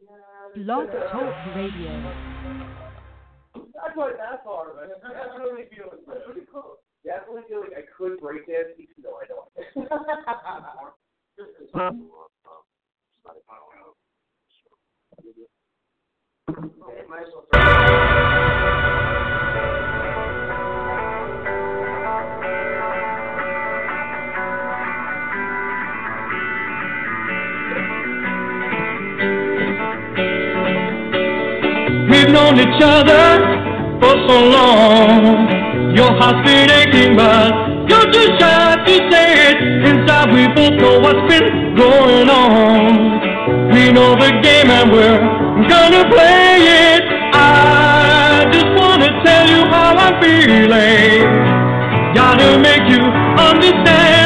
Blog Talk Radio. That's like that part of it. Definitely feel it. Pretty cool. Definitely feel like I could break dance, even though I don't. Might as well We've known each other for so long. Your heart's been aching, but you're too shy to say it. Inside we both know what's been going on. We know the game and we're gonna play it. I just wanna tell you how I'm feeling. Gotta make you understand.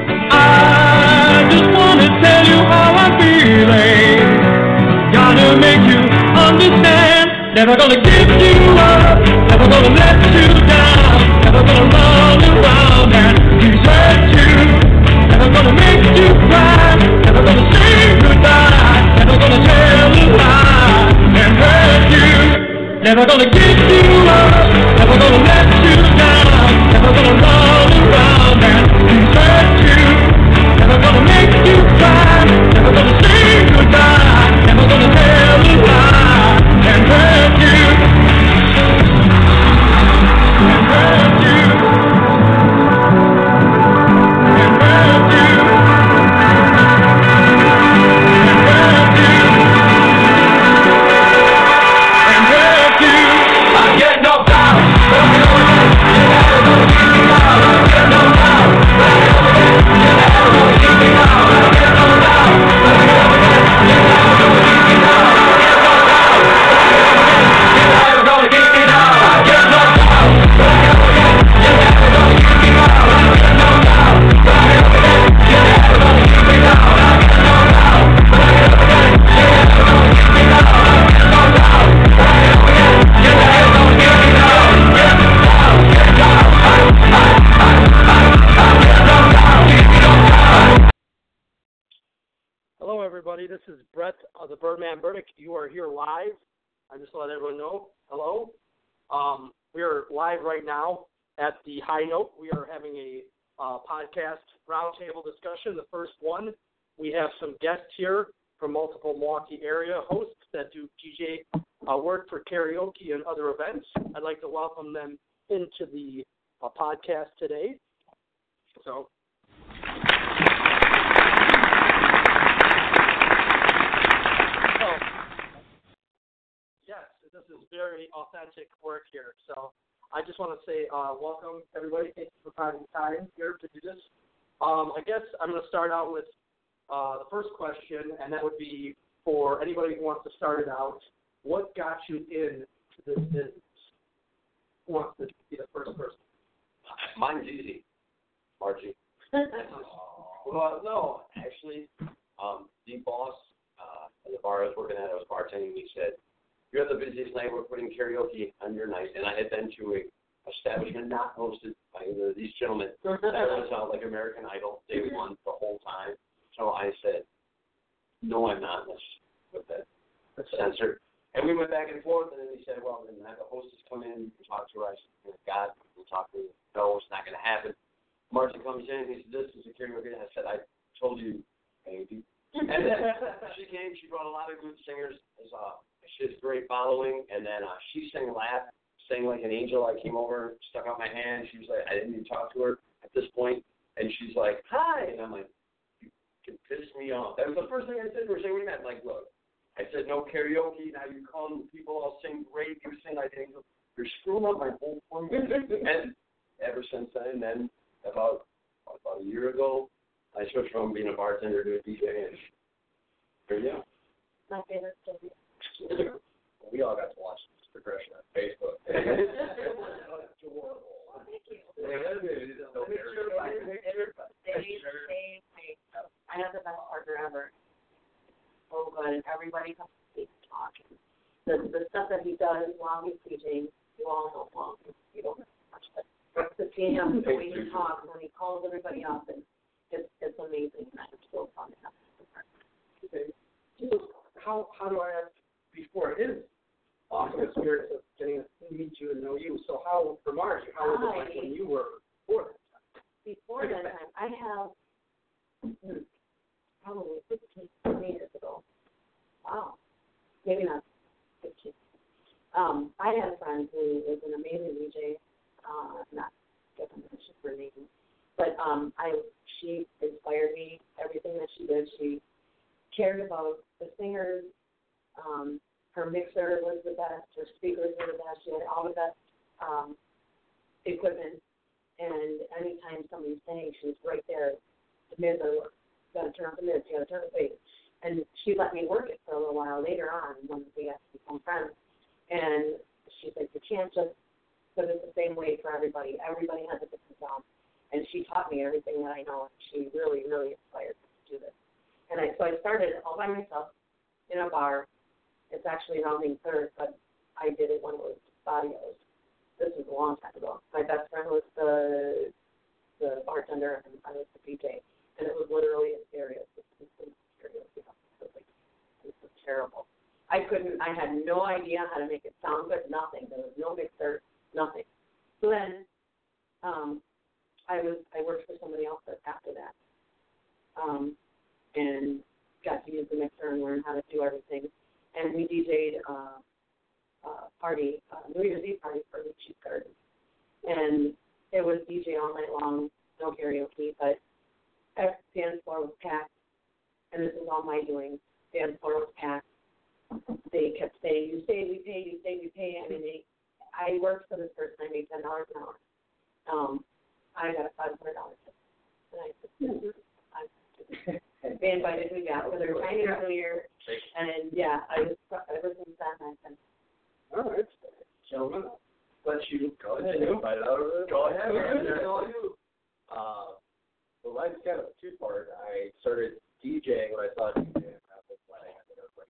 I just wanna tell you how I'm feeling. Gotta make you understand. Never gonna give you up. Never gonna let you down. Never gonna run around and desert you. Never gonna make you cry. Never gonna say goodbye. Never gonna tell a lie and hurt you. Never gonna give you up. Never gonna let you down. Never gonna run around and desert you. Never gonna make you cry. Never gonna say goodbye. Never gonna tell a lie and hurt you. And hurt you. And hurt you. And hurt you. And hurt you. I get no doubt. You never gonna keep me out. I get no doubt. You never gonna keep me out. I get no doubt. You never gonna keep me out. I get no doubt. You never gonna keep me out. I get no doubt. You never gonna keep me out. I get no doubt. You never gonna keep me out. I get no doubt. You never gonna keep me out. I get no doubt. You never gonna keep me out. Get down, get down. Hello, everybody. This is Brett of the Birdman Burdick. You are here live. I just let everyone know. Hello. We are live right now at the High Note. We are having a podcast roundtable discussion. The first one. We have some guests here from multiple Milwaukee area hosts that do DJ work for karaoke and other events. I'd like to welcome them into the podcast today. So. Yes, this is very authentic work here. So I just want to say welcome, everybody. Thank you for finding time here to do this. I guess I'm going to start out with the first question, and that would be for anybody who wants to start it out. What got you into this business? Who wants to be the first person? Mine's easy. Margie. Well, no, actually, the boss at the bar I was working at, I was bartending, he said, "You're the busiest night, we're putting karaoke on your night." And I had been to a establishment not hosted by either of these gentlemen. That was like American Idol. They won the whole time. So I said, "No, I'm not." Let's put that censored. And we went back and forth, and then he said, "Well, then have the hostess come in, you can talk to her." I said, "God, we'll talk to her." No, it's not going to happen. Margie comes in, he said, "This is a karaoke." And I said, "I told you, baby." And then she came, she brought a lot of good singers. She has a great following. And then she sang like an angel. I came over, stuck out my hand. She was like, I didn't even talk to her at this point. And she's like, "Hi." And I'm like, "You can piss me off." That was the first thing I said to her. She said, "What do you mean?" Like, look, I said, "No karaoke. Now you come, people all sing great. You sing like an angel. You're screwing up my whole formula." And ever since then, about a year ago, I switched from being a bartender to a DJ, and here you go. My favorite story. We all got to watch this progression on Facebook. It's adorable. I have the best partner ever. So good, and everybody comes to speak and talk. The stuff that he does while he's teaching, you all know well. You don't watch it. The jam, the way he talks, when he calls everybody up, and it's amazing. And I'm so fun to have this partner. Okay. how do I ask before his awesome experience of getting to meet you and know you? So how, for Margie, how was it like when you were before that time? Before that time, I have probably 15 years ago. Wow. Maybe not 15. I had a friend who was an amazing DJ, not definition for name, but she inspired me. Everything that she did, she cared about the singers. Her mixer was the best. Her speakers were the best. She had all the best equipment. And anytime somebody sang, she was right there. The mids are got to turn up the mids. You got to turn up the bass. And she let me work it for a little while later on when we got to become friends. And she's like, you can't just put it the same way for everybody. Everybody has a different sound. And she taught me everything that I know. She really, really inspired me to do this. And so I started all by myself in a bar. It's actually Rounding Third, but I did it when it was Badios. This was a long time ago. My best friend was the bartender, and I was the DJ. And it was literally a stereo system. It was terrible. I had no idea how to make it sound good, nothing. There was no mixer, nothing. So then I worked for somebody else after that and got to use the mixer and learn how to do everything. And we DJ'd party, New Year's Eve party for the Cheap Garden. And it was DJ all night long, no karaoke, but the dance floor was packed. And this is all my doing. The dance floor was packed. They kept saying, you say we pay, you say we pay. I mean, I worked for this person. I made $10 an hour. I got a $500 tip. And I said, they invited me back for their Chinese New Year. And, yeah, ever since then, I've been. All right. Gentlemen, let you go ahead. Go ahead. Well, mine's kind of a two-part. I started DJing when I saw DJing at this wedding. I think I was like,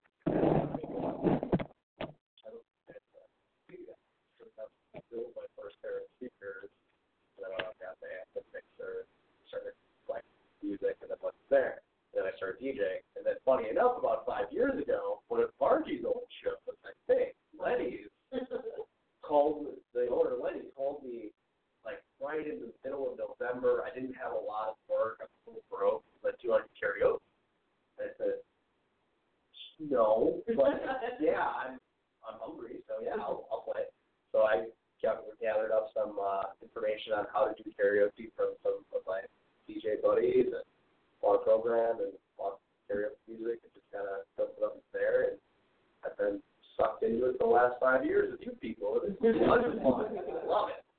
I built my first pair of speakers. Then I got the mixer, started playing music, and then went there. Then I started DJing. And then, funny enough, about 5 years ago, one of Margie's old shows, I think, Lenny's, the owner Lenny called me like right in the middle of November. I didn't have a lot of work. I was a little broke. But do you want to karaoke? And I said, no, but yeah, I'm hungry, so yeah, I'll play. So I gathered up some information on how to do karaoke from some of my DJ buddies and bought a program and bought karaoke music and just kind of built it up there. And I've been sucked into it for the last 5 years with you people. It's fun. I love it.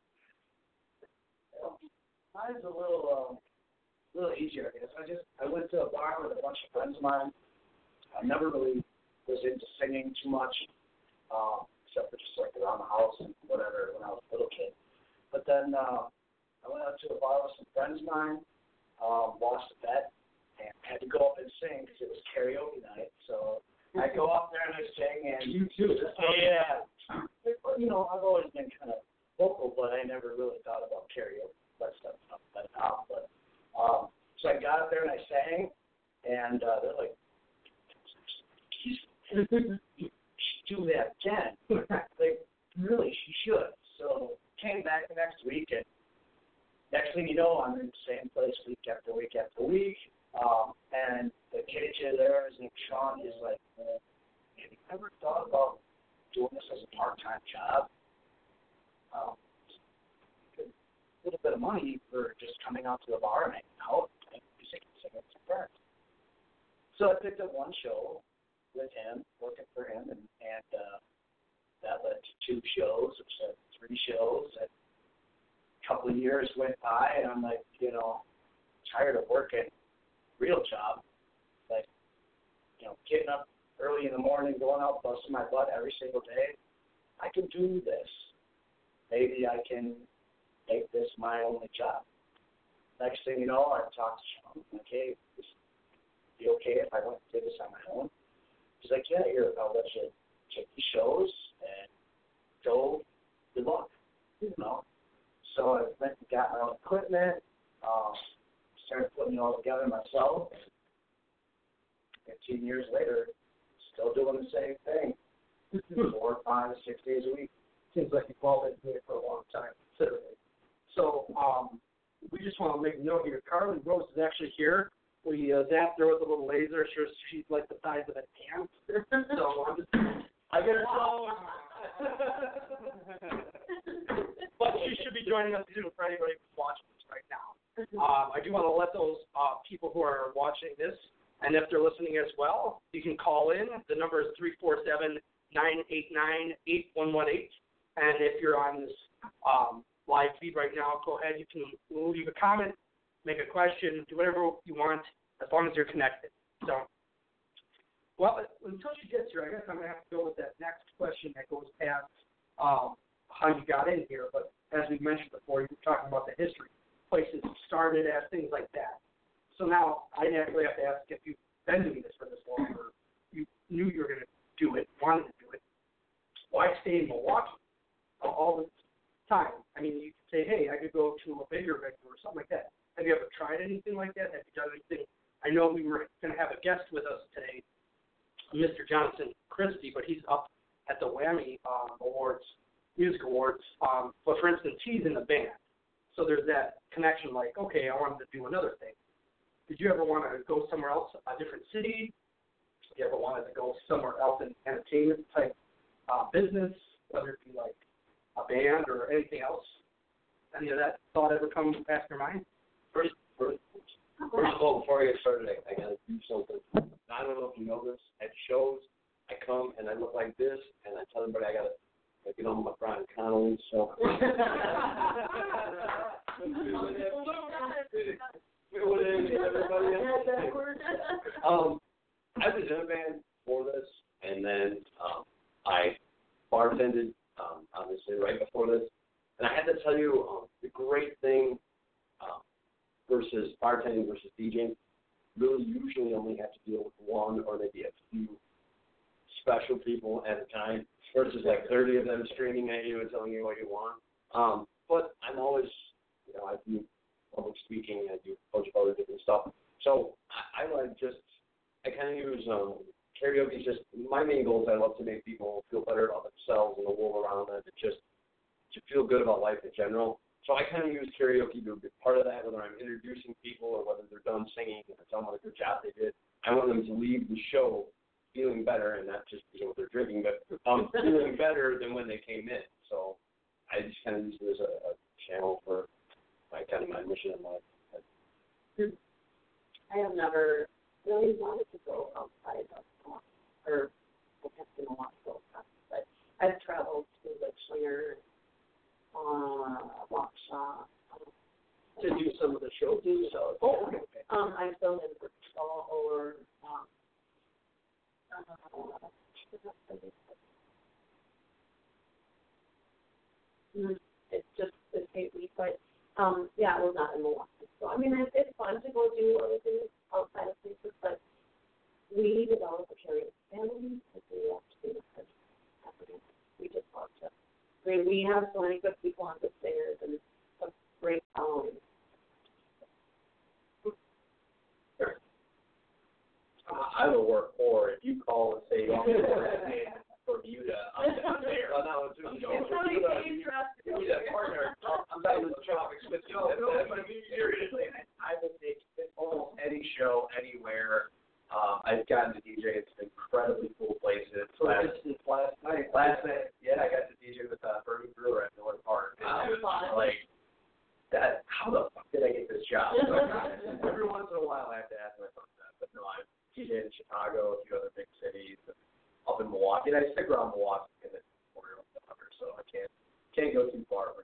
Mine's a little easier, I guess. I went to a bar with a bunch of friends of mine. I never really was into singing too much, except for just like around the house and whatever when I was a little kid. But then I went out to a bar with some friends of mine, lost a bet, and had to go up and sing because it was karaoke night. So I go up there and I sing, and you too. Yeah. You know, I've always been kind of vocal, but I never really thought about karaoke. But so I got up there and I sang, and they're like, "You should do that again." Like, really, she should. So came back the next week, and next thing you know, I'm in the same place week after week after week. And the KJ there, his name Sean, is like, have you ever thought about doing this as a part-time job? A little bit of money for just coming out to the bar and hanging out and music and singing with some friends. So I picked up one show with him, working for him, and that led to 2 shows, which led to 3 shows. And a couple of years went by, and I'm like, tired of working real job, like, getting up early in the morning, going out, busting my butt every single day. I can do this. Maybe I can make this my only job. Next thing you know, I talked to Sean. I'm like, hey, would it be okay if I went and did this on my own? He's like, yeah, here, I'll let you take these shows and go. Good luck. So I went and got my own equipment, started putting it all together myself. 15 years later, doing the same thing 4, 5, 6 days a week. Seems like you've all been doing it for a long time, considering. So we just want to make a note here. Carly Rose is actually here. We zapped her with a little laser. She's like the size of an ant. So I get her phone. But she should be joining us soon for anybody who's watching this right now. I do want to let those people who are watching this, and if they're listening as well, you can call in. The number is 347-989-8118. And if you're on this live feed right now, go ahead. You can leave a comment, make a question, do whatever you want, as long as you're connected. So, well, until she gets here, I guess I'm going to have to go with that next question that goes past how you got in here. But as we mentioned before, you were talking about the history, places started as, things like that. So now I naturally have to ask if you've been doing this for this long, or you knew you were going to do it, wanted to do it. Why stay in Milwaukee all the time? I mean, you could say, hey, I could go to a bigger venue or something like that. Have you ever tried anything like that? Have you done anything? I know we were going to have a guest with us today, Mr. Johnson Christie, but he's up at the Whammy Awards, Music Awards. But for instance, he's in the band. So there's that connection, like, okay, I wanted to do another thing. Did you ever want to go somewhere else, a different city? Did you ever wanted to go somewhere else in entertainment type business, whether it be like a band or anything else? Any of that thought ever come past your mind? First of all, before I get started, I got to do something. I don't know if you know this. At shows, I come and I look like this, and I tell everybody I got to get on my Brian Connolly. So. I was in a band for this, and then I bartended, obviously, right before this. And I had to tell you, the great thing versus bartending versus DJing, really usually only have to deal with one or maybe a few special people at a time versus like 30 of them screaming at you and telling you what you want. But I'm always, I do public speaking, I do a bunch of other different stuff. So I kind of use karaoke. Just my main goal is I love to make people feel better about themselves and the world around them, and just to feel good about life in general. So I kind of use karaoke to be part of that, whether I'm introducing people or whether they're done singing and I tell them what a good job they did. I want them to leave the show feeling better, and not just what they're drinking, but feeling better than when they came in. So I just kind of use it as a channel for my mission in life. I have never really wanted to go outside of Milwaukee, or I have to Milwaukee, but I've traveled to Litchfinger, Waukesha. To do some of the shows. Oh, okay. I've done it or it's 8 weeks, but yeah, we're not in Milwaukee. So I mean, it's fun to go do other things outside of places, but we developed a curious family because we have to do this. We just love to. I mean, we have so many good people on the stairs and some great following. Sure. I will work for if you call and say, well, for Bermuda, I'm there. Partner, I'm back in the tropics with you. But seriously, I will take almost any show, anywhere. I've gotten to DJ at some incredibly cool places. Last night, yeah, I got to DJ with Bernie Brewer at Miller Park. Like, that, how the fuck did I get this job? Every once in a while I have to ask myself that. But no, I've DJed in Chicago, a few other big cities, up in Milwaukee. And I stick around Milwaukee because it's more of the hunter, so I can't go too far.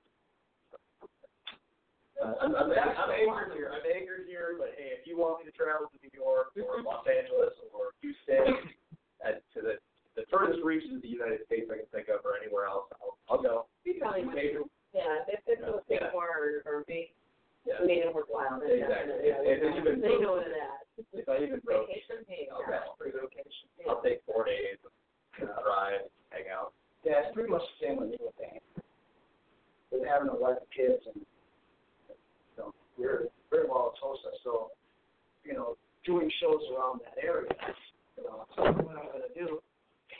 I'm anchored here, but hey, if you want me to travel to New York or Los Angeles or Houston, to the furthest reaches of the United States I can think of, or anywhere else, I'll go. Yeah, if it was more or make it worthwhile. Exactly. They know that. If I even broke, Vacation paid. I'll take 4 days, drive, hang out. Yeah, it's pretty much the same with me with band. With having a wife and kids, and we're very well at Tulsa, so doing shows around that area, so what I'm going to do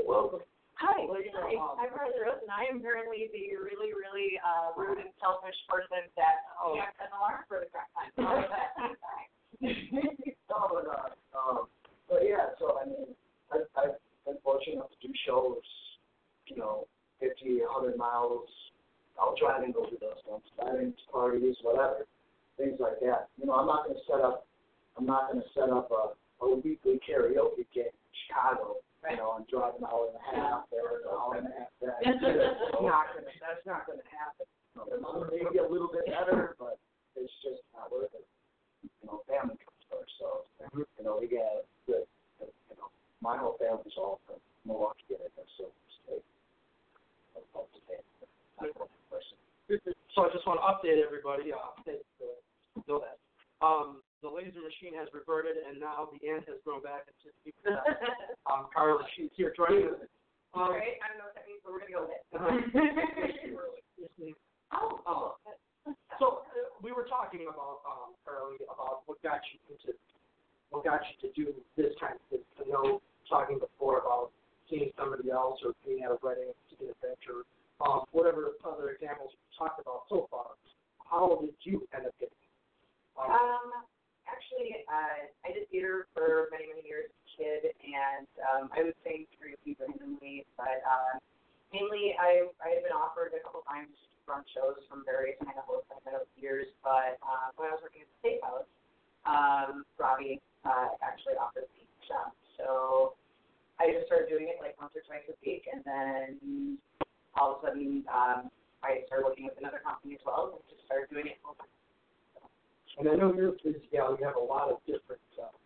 Well, Hi, I'm Martha Rose, and I am apparently the really, really rude and selfish person that checks an alarm for the correct time. But yeah, so I mean, I've been fortunate enough to do shows, 50, 100 miles. I'll drive and go to those ones, weddings, parties, whatever, things like that. I'm not going to set up a weekly karaoke gig in Chicago. And drive an hour and a half there, an hour and a half back. That's not going to happen. Maybe a little bit better, but it's just not worth it. Family comes first, so we got good. My whole family's all from Milwaukee area, so state. So I just want to update everybody. Know that. The laser machine has reverted, and now the ant has grown back into people. Carla, she's here joining us. Right? I don't know what that means, but we're going to go with it. So we were talking about, Carly, about what got you to do this kind of thing. Talking before about seeing somebody else or being at a wedding, seeing an adventure, whatever other examples we talked about so far. How did you end up getting Actually, I did theater for many, many years as a kid, and I would sing pretty randomly, but mainly I had been offered a couple times to run shows from various kind of hosts I've been over the years, but when I was working at the Steakhouse, Robbie actually offered me a job. So I just started doing it like once or twice a week, and then all of a sudden I started working with another company as well, and just started doing it full time. And I know you're a busy gal. You have a lot of different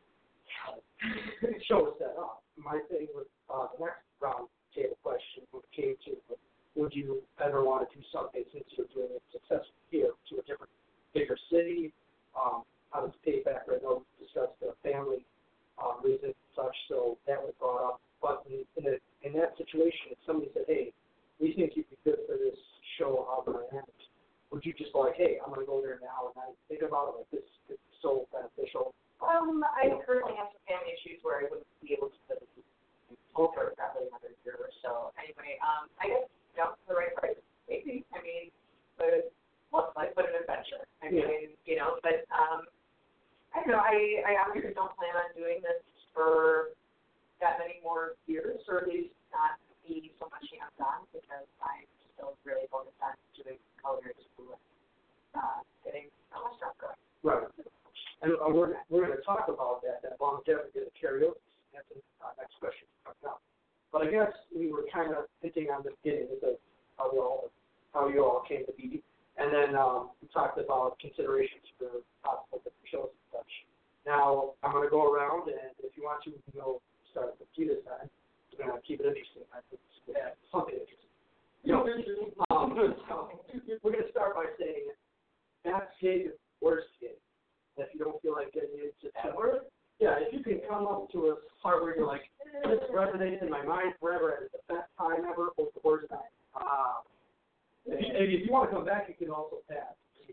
shows set up. My thing with the next round table question came to, would you ever want to do something since you're doing it successfully here to a different, bigger city? How does payback? I know we discussed the family reason and such, so that was brought up. But in that situation, if somebody said, hey, we think you'd be good for this show, how can I manage? Would you just like, hey, I'm going to go there now and I think about it like this is so beneficial? I currently have some family issues where I wouldn't be able to hold for probably another year or so. Anyway, I guess jump for the right price, maybe. I mean, but what's life but an adventure? I mean, but I don't know. I obviously don't plan on doing this for that many more years, or at least not be so much hands-on, because I'm still really focused on doing culinary school and getting all my stuff going. Right. And we're going to talk about that longevity of the karaoke. That's the next question coming up. But I guess we were kind of hinting on the beginning of how you all came to be. And then we talked about considerations for possible different shows and such. Now, I'm going to go around, and if you want to, we can go start with you this time. We're going to keep it interesting. I think we have something interesting. So we're going to start by saying best gig, worst gig. If you don't feel like getting into ever, if you can come up to a part where you're like, this resonates in my mind forever, and it's the best time ever, or the worst time. If you want to come back, you can also pass.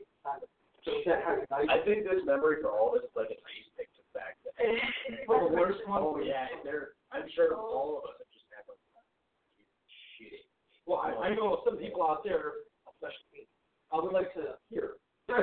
I think this memory for all of us is like a nice thing to back. The worst one? Oh, yeah. I'm sure all of us have just had like shitty. Well, I know some people out there, especially me, I would like to hear.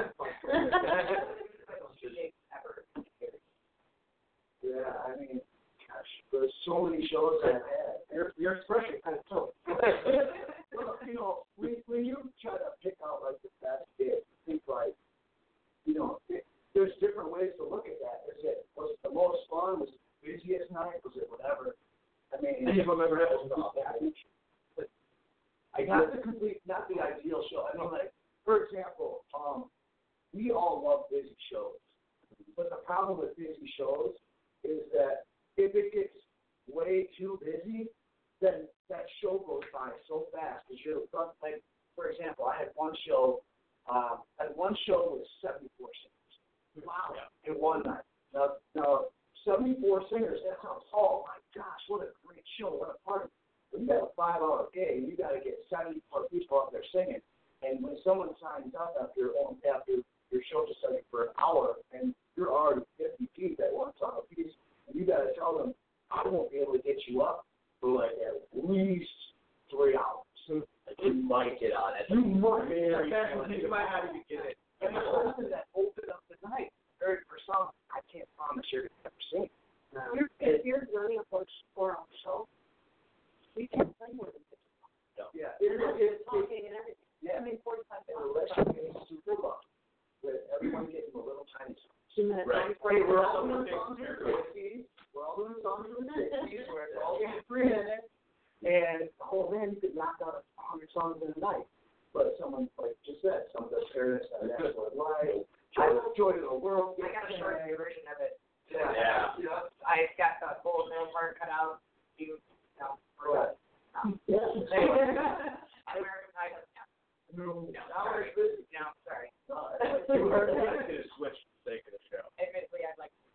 Yeah, I mean, gosh, there's so many shows I've had. Your expression kind of told. Well, when you try to pick out like the best gig, think like, there's different ways to look at that. Was it the most fun? Was it the busiest night? Was it whatever? I mean, any of them ever happened to not the ideal show. I mean, like, for example, we all love busy shows. But the problem with busy shows is that if it gets way too busy, then that show goes by so fast. Because like, for example, I had one show with 74 singers. Wow. In one night. Now 74 singers, that sounds, oh my gosh, what a great show, what a party. When you got a 5-hour gig, you got to get 74 people up there singing. And when someone signs up after your show just starting for an hour, and you're already 50 feet that want to talk a piece, and you got to tell them, I won't be able to get you up for like at least 3 hours. You might get on it. You might not even get it. And the person that opened up the night, heard for some, I can't promise you're going to ever see. If you're running a 4-hour show, you can't play more than 50 songs. No. Yeah. It's talking and everything. Yeah. I mean, 45 minutes. Unless you're getting super lucky with everyone getting a little tiny song. 2 minutes. Right. We're all doing songs in the 60s. We're all doing songs in the 60s. We're all getting 3 minutes. And, oh man, you could knock out 100 songs in a night. But someone, like just said, some of the parents that actually live, joy to the world. I got a short version of it. Yeah. I got the whole middle part cut out. For what? Yeah. American Pie. No. Sorry. No, sorry. You heard that? Could have switched for the sake of the show. Admittedly, I'd like to.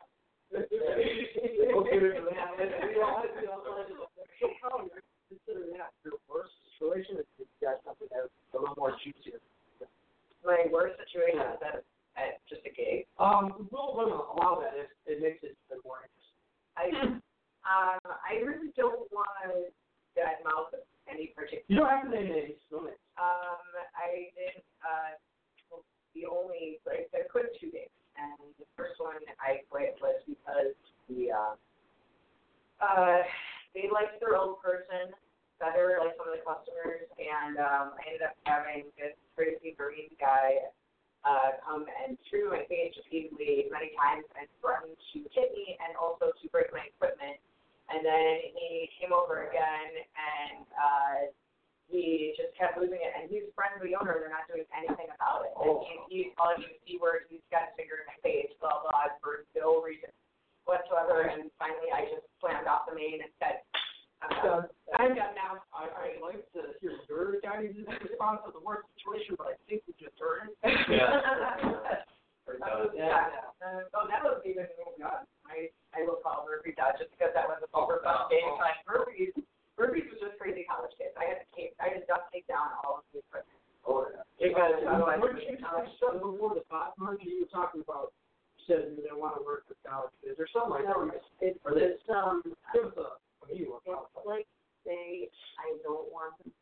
Consider that your worst situation if you got something that's a little more juicier. My worst situation is that at just a gig. We'll allow that if it makes it even more interesting. I really don't want to badmouth any particular. You don't have to name names. No names. I did the only place I quit 2 days, and the first one I quit was because they liked their own person better, like some of the customers, and I ended up having this crazy Marine guy come and through my face repeatedly many times and threatened to hit me and also to break my equipment. And then he came over again and he just kept losing it. And he's friends with the owner. They're not doing anything about it. And he's calling me C-words. He's got his finger in my face, blah, blah, for no reason whatsoever. And finally I just slammed off the main and said, I'm done now. I'd like to hear your guys' response to the worst situation, but I think we just heard it. That was even, oh God, I will call Murphy Dodge just because that was a super fun game. Like Murphy's was just crazy college kids. I had to duct tape down all of the equipment. Oh, yeah. Because otherwise, before the spot, Murphy, you were talking about, you said you didn't want to work with college kids. There's something like that. It's Give us a like say I don't want them.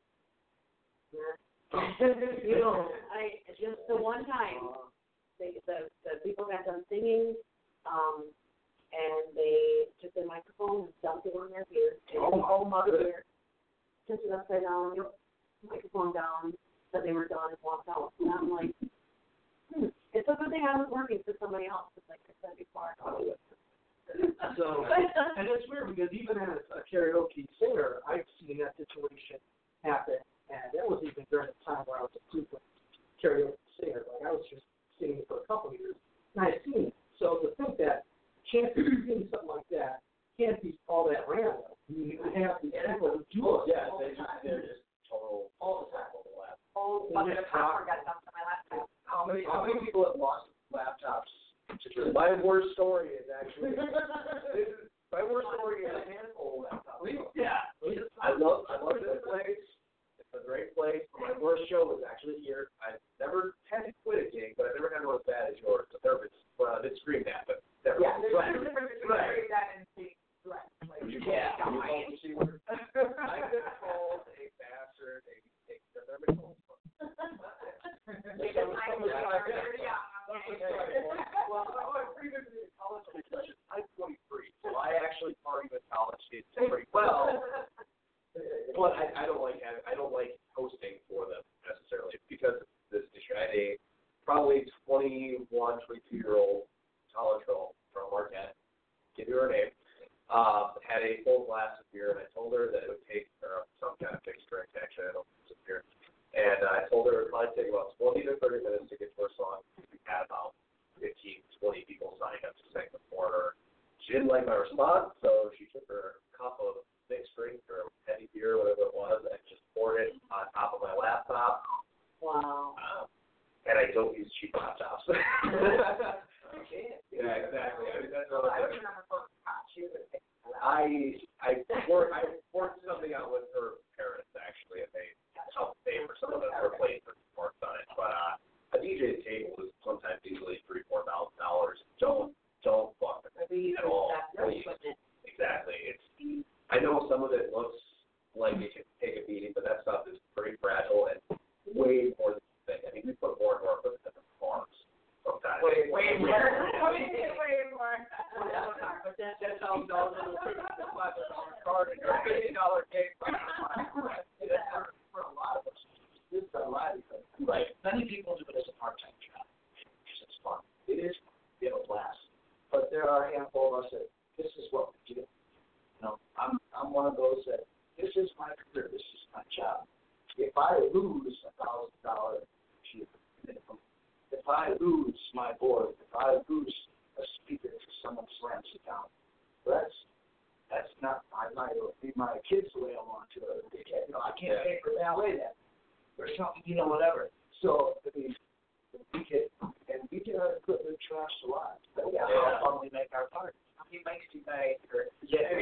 Just the one time the people got done singing, and they took their microphone and dumped it on their beard. Mother. Tipped it upside down, microphone down, said they were done and walked out. And I'm like, it's a good thing I was working for somebody else. It's like I said before. So, and it's weird because even as a karaoke singer, I've seen that situation happen, and that was even during the time where I was a frequent karaoke singer. Like I was just singing for a couple of years, and I've seen it. So to think that chances of seeing something like that can't be all that random. You have to people who do it. Yeah, they're just total all the time overlap. Bucket of popcorn got dumped on my laptop. How many people have lost laptops? My worst story is actually my worst story is a handful of laptops. Yeah, I love this place. It's a great place. My worst show was actually here. I never had to quit a gig, but I never had one as bad as yours. The therapist did scream that, but never. Yeah, there's between that and being threat. Yeah, I get called a bastard. They're never told. Well, previously in college, I'm 23, so I actually party with college kids pretty well. But I don't like hosting for them necessarily because of this issue. I had a probably 21, 22-year-old college girl from Marquette, give you her name, had a full glass of beer, and I told her that it would take her some kind of fixed drink. Actually, I don't think it's a beer. And I told her it would probably take about 20 to 30 minutes to get to her song. We had about 15, 20 people signing up to sing before her. She didn't like my response, so she took her cup of mixed drink or heavy beer, whatever it was, and just poured it on top of my laptop. Wow. And I don't use cheap laptops. Yeah, exactly. I mean, that's what I worked something out with her parents, actually, and they helped pay for some of the replacement work on it. But a DJ table is sometimes easily $3,000-$4,000. Don't fuck with it at all. Please. Exactly. I know some some of it looks like it can take a beating, but that stuff is pretty fragile and way more than you think. I mean, we put more and more equipment in the farms sometimes. Way more. Way more. But that's how those little $5 card and your $50 cake. For a lot of us, this is a lot of things. Right. Many people do it as a part-time job because it's fun. It is fun. We have a blast. But there are a handful of us that this is what we do. You know, I'm one of those that this is my career. This is my job. If I lose $1,000 minimum, if I lose my board, if I lose a speaker for someone's rent account, that's not my kids the way I want to. You know, I can't pay for ballet that or something, you know, whatever. So I mean, we get our equipment trashed a lot. But how fun we make our party. He makes you pay for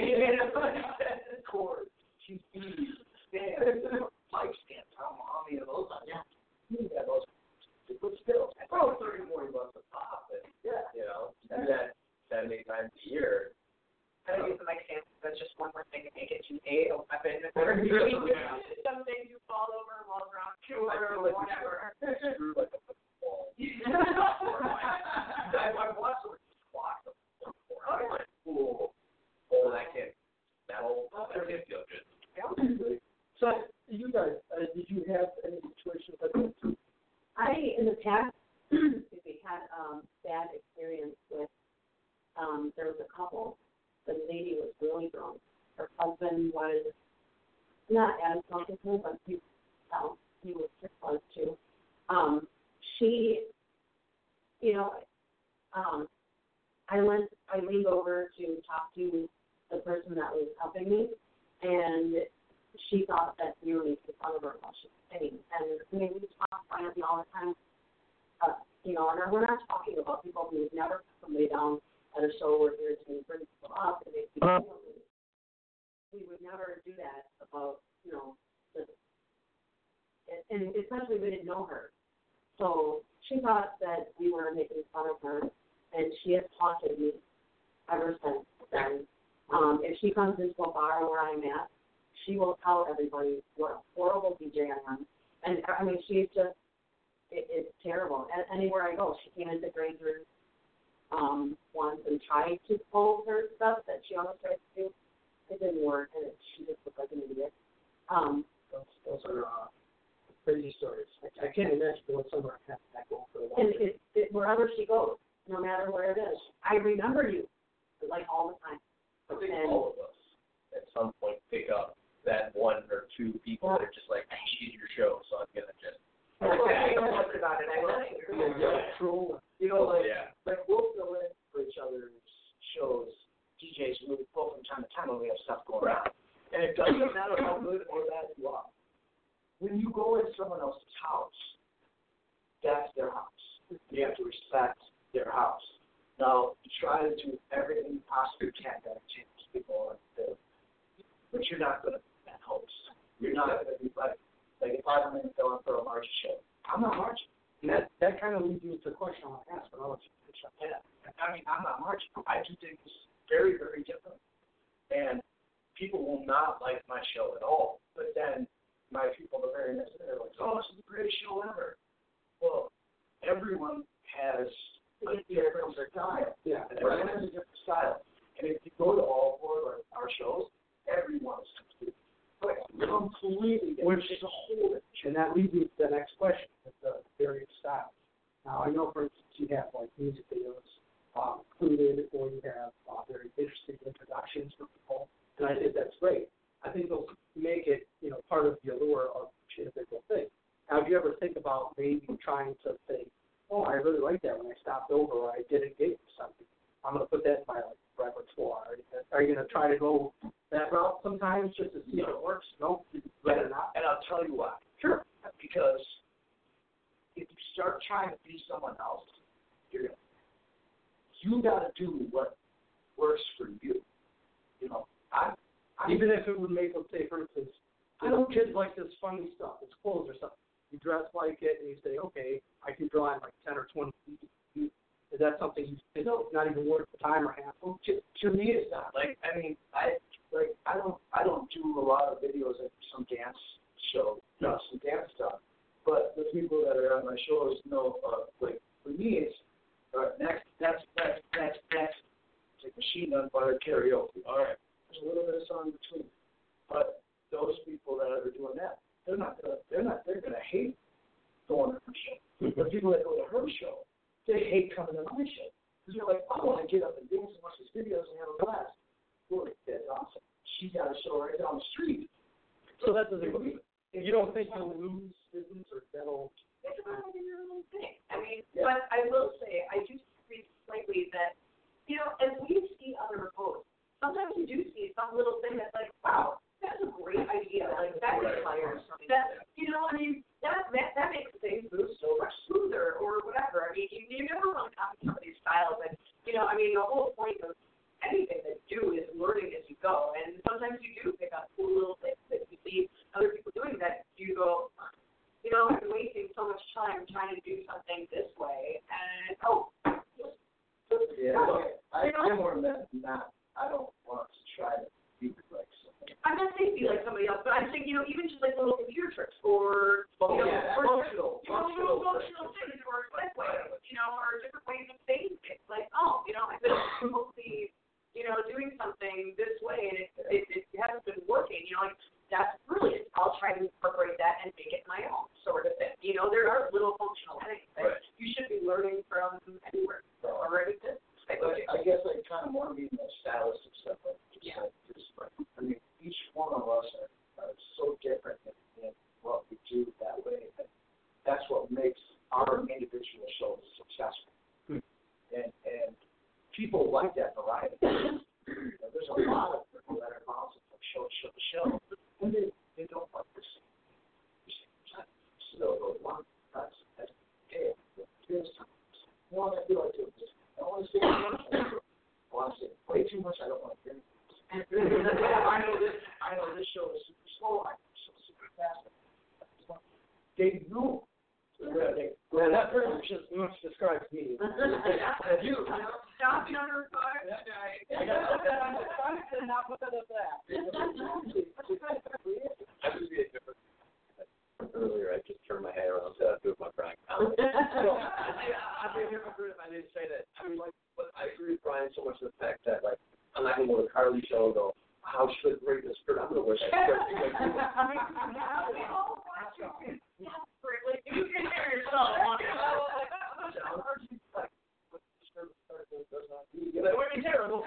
cords, TVs, stands, mic stands. How many of those are there? You got those. But still, Well, $30-$40 a pop, and you know, do that 7-8 times a year. I don't use the mic stand. That's just one more thing to make it too a weapon. Some days you fall over while around two or whatever. Screw like a football. My boss would squawk the floor. I'm like, cool. Oh, that kid. Metal. That kid feels good. So, you guys, did you have any situations like that? I, in the past, had bad experience with, there was a couple. The lady was really drunk. Her husband was not as drunk as her, but he was close too. She, you know, I leaned over to talk to the person that was helping me, and she thought that we were making fun of her while she was singing. And I mean, we talk quietly all the time, you know, and we're not talking about people who never put somebody down at a show. We're here to bring people up and make people feel good. We would never do that about, you know, and especially we didn't know her. So she thought that we were making fun of her, and she has haunted me ever since then. If she comes into a bar where I'm at, she will tell everybody what a horrible DJ I am. And, I mean, she's just, it's terrible. Anywhere I go, she came into Granger once and tried to pull her stuff that she always tries to do. It didn't work, and she just looked like an idiot. Those are crazy stories. I can't imagine what someone has that going for a while. And wherever she goes, no matter where it is, I remember you, like all the time. I think all of us at some point pick up that one or two people that are just like, I hated your show, so I'm gonna just. About it. I will. You know, like we'll fill in for each other's shows. DJs move both from time to time when we have stuff going on, and it doesn't matter how good or bad you are. When you go in someone else's house, that's their house. You have to respect their house. Now, you try to do everything you possibly can to change people, but you're not going to be that host. You're not going to be like if I'm going to go in for a March show, I'm not marching. And that kind of leads me to a question I want to ask, but I'll let you finish up. Yeah. I mean, I'm not marching. I do things very, very different. And people will not like my show at all. But then my people, the very next day, they're like, oh, this is the greatest show ever. Well, everyone has a different style. Yeah. And everyone has a different style. And if you go to all four of our shows, everyone is completely different. Which is a whole, and that leads me to the next question, with the various styles. Now, I know, for instance, you have like music videos included, or you have very interesting introductions for people, and I think that's great. I think those make it, you know, part of the allure of each individual thing. Now, do you ever think about maybe trying to say, oh, I really like that when I stopped over or I did a gig or something? I'm going to put that in my repertoire. Are you going to try to go that route sometimes just to see if it works? No? Better not? And I'll tell you why. Sure. Because if you start trying to be someone else, you got to do what works for you. You know, even if it would make, let's say, for instance, I know kids like this funny stuff. It's clothes or something. You dress like it, and you say, okay, I can draw in like 10 or 20 feet. Is that something you think it's not even worth the time or hassle? To me, it's not. Like, I mean, I don't a lot of videos at some dance show, some dance stuff. But the people that are on my shows know, like for me, it's next. It's like Machine Gun Fire karaoke. All right, there's a little bit of song between, but those people that are doing that, they're gonna hate going to her show. The people that go to her show, they hate coming to my show because they're like, I want to get up and dance and watch these videos and have a blast. Well, that's awesome. She's got a show right down the street. So that doesn't. You don't think you'll lose business or that'll? It's about your own thing. I mean, but I will say, I do agree slightly that, as we see other posts, sometimes you do see some little thing that's like, wow, that's a great idea. Like, that inspires something. That, I mean, that makes things move so much smoother or whatever. I mean, you never want to copy somebody's style, but, I mean, the whole point of anything that you do is learning as you go. And sometimes you do pick up cool little things that you see other people doing that you go, I've been wasting so much time trying to do something this way, and I'm more than not. I don't want to try to be like somebody. I'm not saying be like somebody else, but I'm saying, even just like little computer tricks or functional things or or different ways of saying things. Like, I've been mostly, doing something this way, and it hasn't been working. That's brilliant. I'll try to incorporate that and make it my own sort of thing. There are little functional things that you should be learning from anywhere. Already this. I guess I kind of want to be the stylist and stuff like that. Yeah. I mean, each one of us are so different in what we do that way. That's what makes our individual shows successful. And people like that variety. There's a lot of people that are bouncing from show to show, and they don't like the same. So they'll go, well, that's okay. Here's something. I feel like doing this. I want to say way too much. I don't want to hear it. I know this show is super slow. I know this show is super fast. They know. Well, that pretty much describes me. You stop another car. I got not put that up that. I would be a different. Earlier, I just turned my head around to do my prank. I'd be a hypocrite if I didn't say that. I mean, but I agree with Brian so much in the fact that, I'm not going to go to Carly's show and go, how should I break this skirt? I'm going to wear that skirt. You can hear yourself. That would be terrible.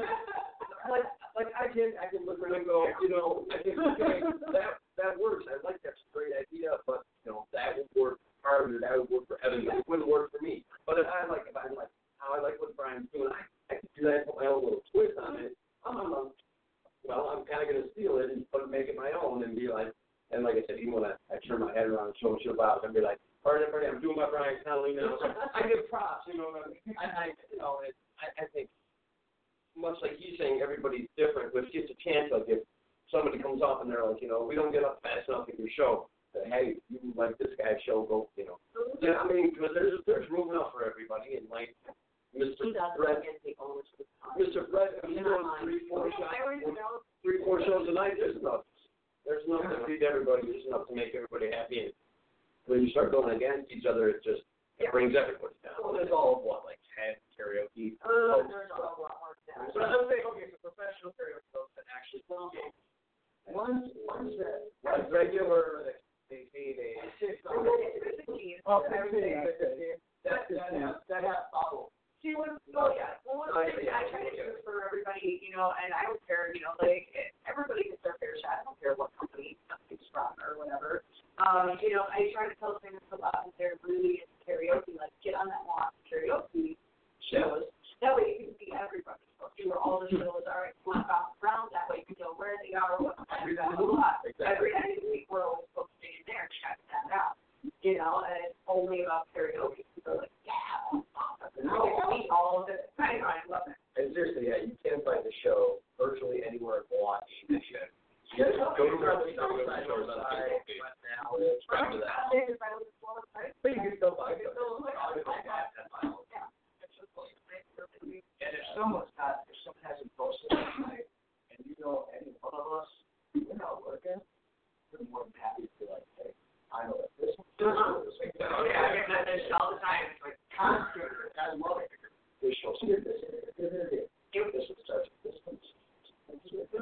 I can look around and go, I think that works. I like that's a great idea, but that would work harder. That would work for Evan. It wouldn't work for me. But if I like how I like what Brian's doing, I can do that and put my own little twist on it. I'm kind of going to steal it and make it my own and be like, and like I said, even when I turn my head around and show about and be like, all right, everybody, I'm doing my Brian Connolly now. So I give props, I think much like he's saying, everybody's different, but it's a chance, like if somebody comes up and they're like, we don't get up fast enough in your show, that, hey, you like this guy's show, go, I mean, because there's room enough for everybody, and like Mr. Brett, he's doing 3-4 shows a night, there's enough to feed everybody, there's enough to make everybody happy, and when you start going against each other, it brings everybody down. Well, there's all of 10 karaoke. There's a lot more. So I'm saying, okay, so professional karaoke folks that actually play games. One's that regular, they paid a that has follow. See, one of the things I try to do for everybody, and I don't care, everybody gets their fair shot. I don't care what company something's from or whatever. I try to tell things about if they're really into karaoke, like get on that walk karaoke shows. That way you can see everybody. So see where all the shows are. You want to bounce around that way. You can know where they are, what every week we're always posting in there, check that out. And it's only about karaoke. People are like, yeah, and I get to see all of it. I love it. And seriously, you can find the show virtually anywhere in Milwaukee. You go to where the show is. But you can still buy it. And if someone hasn't posted tonight, and any one of us, we're not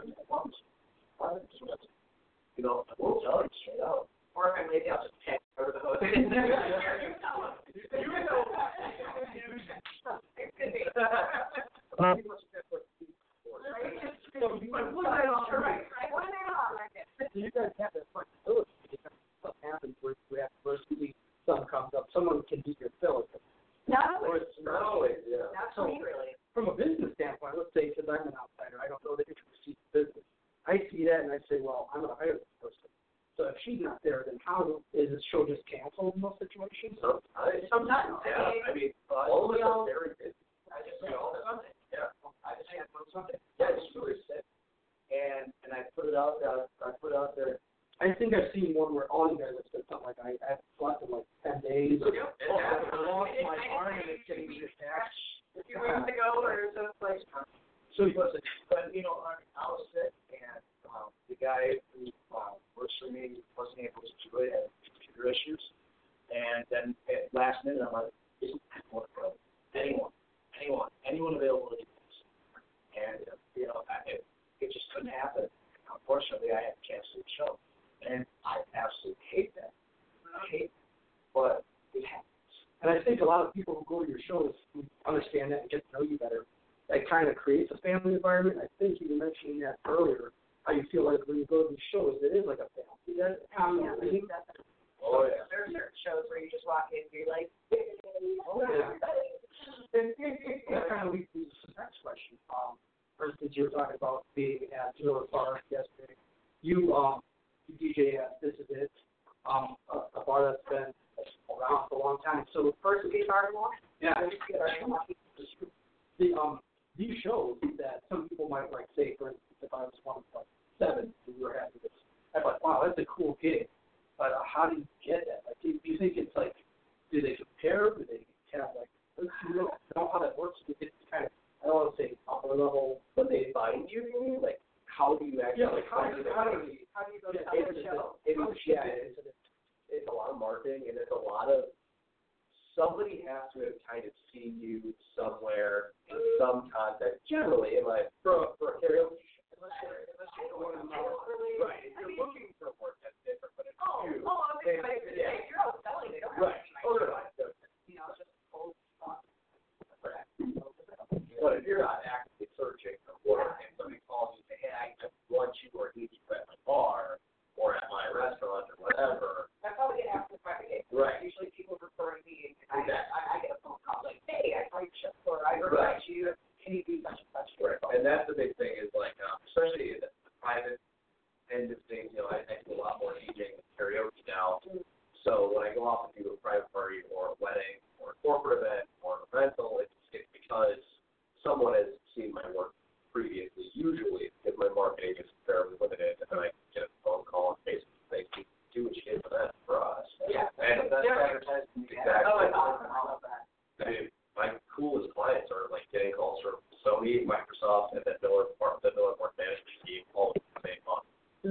You know, I won't tell you straight out. Or if I'm lazy, I'll just text over the hood. So you guys have that flexibility. Something happens where you have adversity, something comes up, someone can be your fill. Not Or always. it's not always, yeah. Not for me, really. From a business standpoint, let's say, because I'm an outsider, I don't know the intricacies of business. I see that and I say, well, I'm going to hire this person. So if she's not there, then how is the show just canceled in most situations? Sometimes. Yeah, I mean, all of us are very busy. I just say something. Yeah, I just can't put something. Yeah, it's really sick. And I put it out there. I put it out there. I think I've seen one where all you guys have said something like, I've slept in like 10 days. Or, I lost my arm and it's getting detached. A few weeks ago, or so place. So But you know, I was sick, and the guy who works for me wasn't able to do it, had computer issues, and then at last minute I'm like, isn't that what, bro? Anyone available to do this? And you know, it just couldn't happen. Unfortunately, I had to cancel the show, and I absolutely hate that. But it happens. And I think a lot of people who go to your shows understand that and get to know you better. That kind of creates a family environment. I think you were mentioning that earlier, how you feel like when you go to these shows, it is like a family. Is that common? Oh, yeah. There are certain shows where you just walk in and you're like, Oh, yeah. And that kind of leads me to the next question. For instance, you were talking about being at Zero Bar yesterday. You DJ at This Is It, a bar that's been around for a long time. So first, these shows that some people might like say, for instance, if I was one of like 7 and we were having this, I'd be like, wow, that's a cool gig. But how do you get that? Like, do you think it's like, do they compare? Do they have like, do you know how that works? It's kind of, I don't want to say upper level, but they find you. Like, how do you actually? Yeah, like how do you go to the show? It's a lot of marketing, and it's a lot of somebody has to have kind of seen you somewhere in some context. Generally, for a karaoke show, unless you're right. If you're looking for work, that's different. But it's you. You're out selling. They don't have Right. you know, just cold stuff. But if you're not actively searching for work and somebody calls you and say, hey, I want you or need you at my bar or at my restaurant or whatever. That's how we get asked to practice. Right. Usually people refer me. Exactly. I get a phone call like, hey, I saw your show, or I heard about you. Can you do such and such? Right. And that's the big thing is like, especially the private end of things. You know, I do a lot more DJing and karaoke now. So when I go off and do a private party or a wedding or a corporate event or a rental, it's because someone has seen my work previously, usually because my marketing is fairly limited, and I get a phone call and basically do what you did for us. Yeah. And that's advertising. Exactly. Oh, it's awesome. I love that. I mean, my coolest clients are like getting calls from Sony, Microsoft, and the Miller Park management team all in the same month.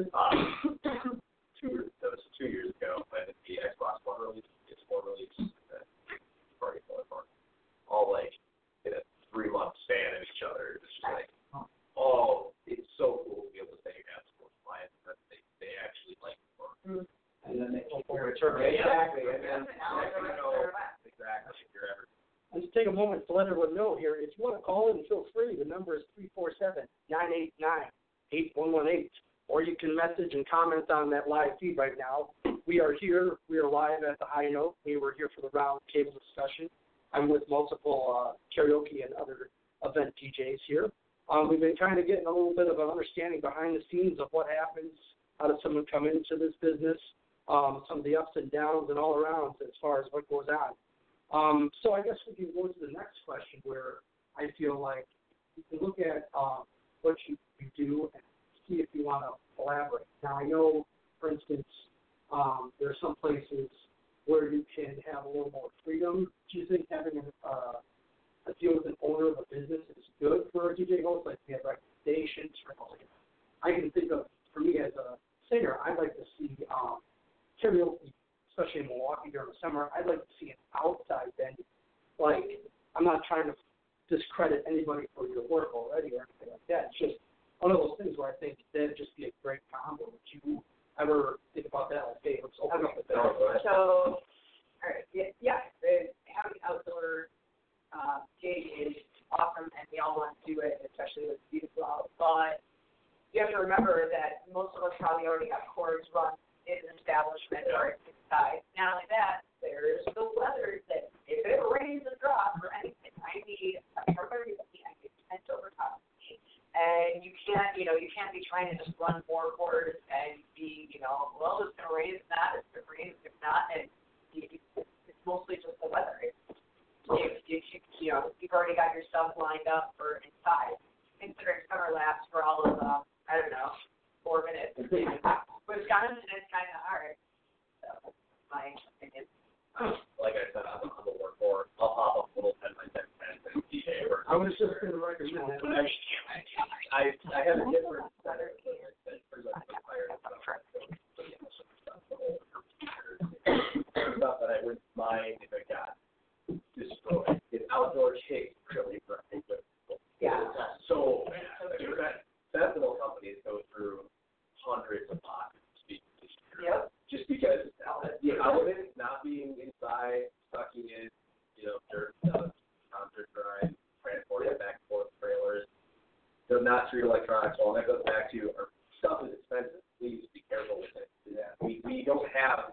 That was 2 years ago when the Xbox One release, party all like in a 3-month span of each other. It's just like, oh, it's so cool to be able to say you have sports clients that they actually like the work. And then they return. Exactly. And then Exactly. If you're ever And just take a moment to let everyone know here, if you want to call in, feel free. The number is 347-989-8118. Or you can message and comment on that live feed right now. We are here. We are live at the High Note. We were here for the round table discussion. I'm with multiple karaoke and other event DJs here. We've been kind of getting a little bit of an understanding behind the scenes of what happens, how does someone come into this business, some of the ups and downs and all around as far as what goes on. So I guess we can go to the next question where I feel like you can look at what you do and see if you want to elaborate. Now, I know, for instance, there are some places where you can have a little more freedom. Do you think having a deal with an owner of a business is good for a DJ host? Like, we have recommendations. I can think of, for me as a singer, I'd like to see karaoke, especially in Milwaukee during the summer, I'd like to see an outside venue. Like, I'm not trying to discredit anybody for your work already or anything like that. It's just one of those things where I think that'd just be a great combo. Would you ever think about that? Like, hey, let's open up the door. So, all right, yeah, having outdoor gig is awesome, and we all want to do it, especially with beautiful out. But you have to remember that most of us probably already have cords run in an establishment or inside. Not only that, there's the weather that if it rains or drops or anything, I need a temporary I need tent over top of me. And you can't be trying to just run more cords and be, well, it's going to rain, it's not, it's going to rain, it's not, and it's mostly just the weather. You've already got your stuff lined up for inside. Considering summer lasts for all of 4 minutes. Wisconsin is kind of hard. So, my opinion. Like I said, I'm a workhorse. I'll pop up a little 10x10 and DA. I was just going to recommend that. I have a different better stuff that I wouldn't mind if it got destroyed. It's outdoor shade, really, but yeah. So festival companies go through hundreds of boxes to speak to distributors. Yep. Just because the element not being inside, sucking in, dirt, concert grind, transporting back and forth trailers, does not treat electronics well. And that goes back to our stuff is expensive. Please be careful with it. Yeah. We don't have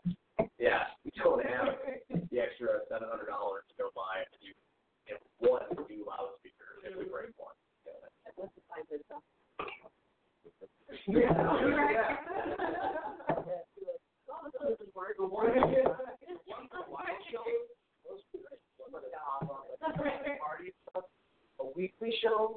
the extra $700 to go buy one new loudspeaker if we break one. What's the time for stuff? A weekly show,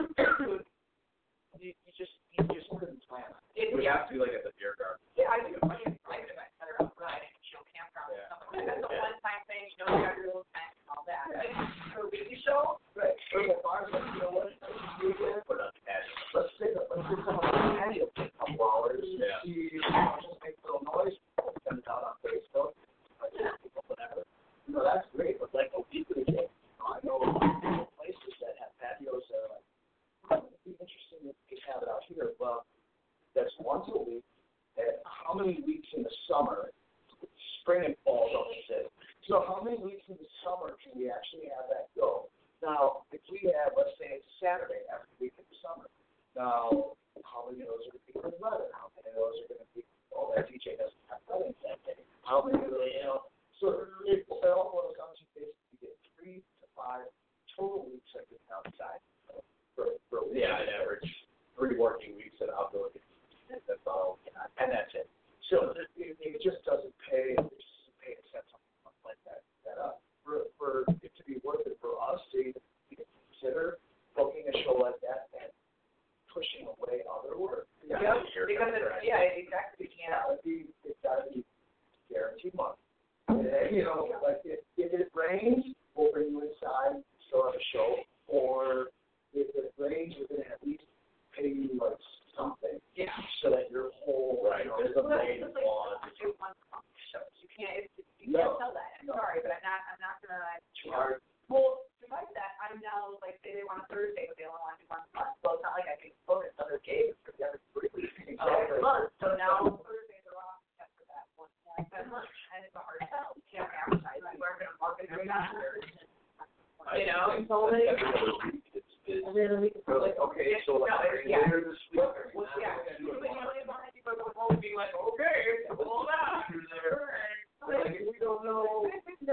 you just couldn't plan it. We have to like at the beer garden. Yeah, I do. I do private events that are outside and campground and stuff like that. That's a one-time thing. You got your little tent and all that. For a weekly show, Right. Or bars, you know what? Put it on the patio. Let's sit up on the patio for a couple hours. Yeah. Just make a little noise. Send it out on Facebook. Whatever. That's great. But like a weekly thing, I know places that have patios that are like, it'd be interesting if we have it out here. Well, that's once a week. And how many weeks in the summer? Spring and fall, don't you say? So how many weeks in the summer can we actually have that go? Now, if we have, let's say it's Saturday every week in the summer. Now, how many of those are going to be for the weather? How many of those are going to be, that DJ doesn't have weddings that day? How many really, So it all boils down to basically get 3 to 5 total weeks of being outside. For a week. Yeah, I'd average 3 working weeks at outdoor games. That's all. And that's it. So it just doesn't pay. It just doesn't pay to set something like that up. For it to be worth it for us to even consider booking a show like that and pushing away other work. yeah, because exactly. It's got to be guaranteed money. Like if it rains, we'll bring you inside, still have a show. Or if it rains, we're going to at least pay you like something. Yeah. So that your whole There's a main one. You can't tell that. I'm sorry, but I'm not gonna charge. Well, besides that, I'm now like say they want a Thursday, but they only want to do one month. So it's not like I can book another game for the other 3 weeks. Exactly. So now Thursdays are off except for that one month, and it's a hard sell. You can't advertise. People aren't gonna mark it right now. So like, okay, so later this week. People will be like, okay, hold on. Like, we don't know.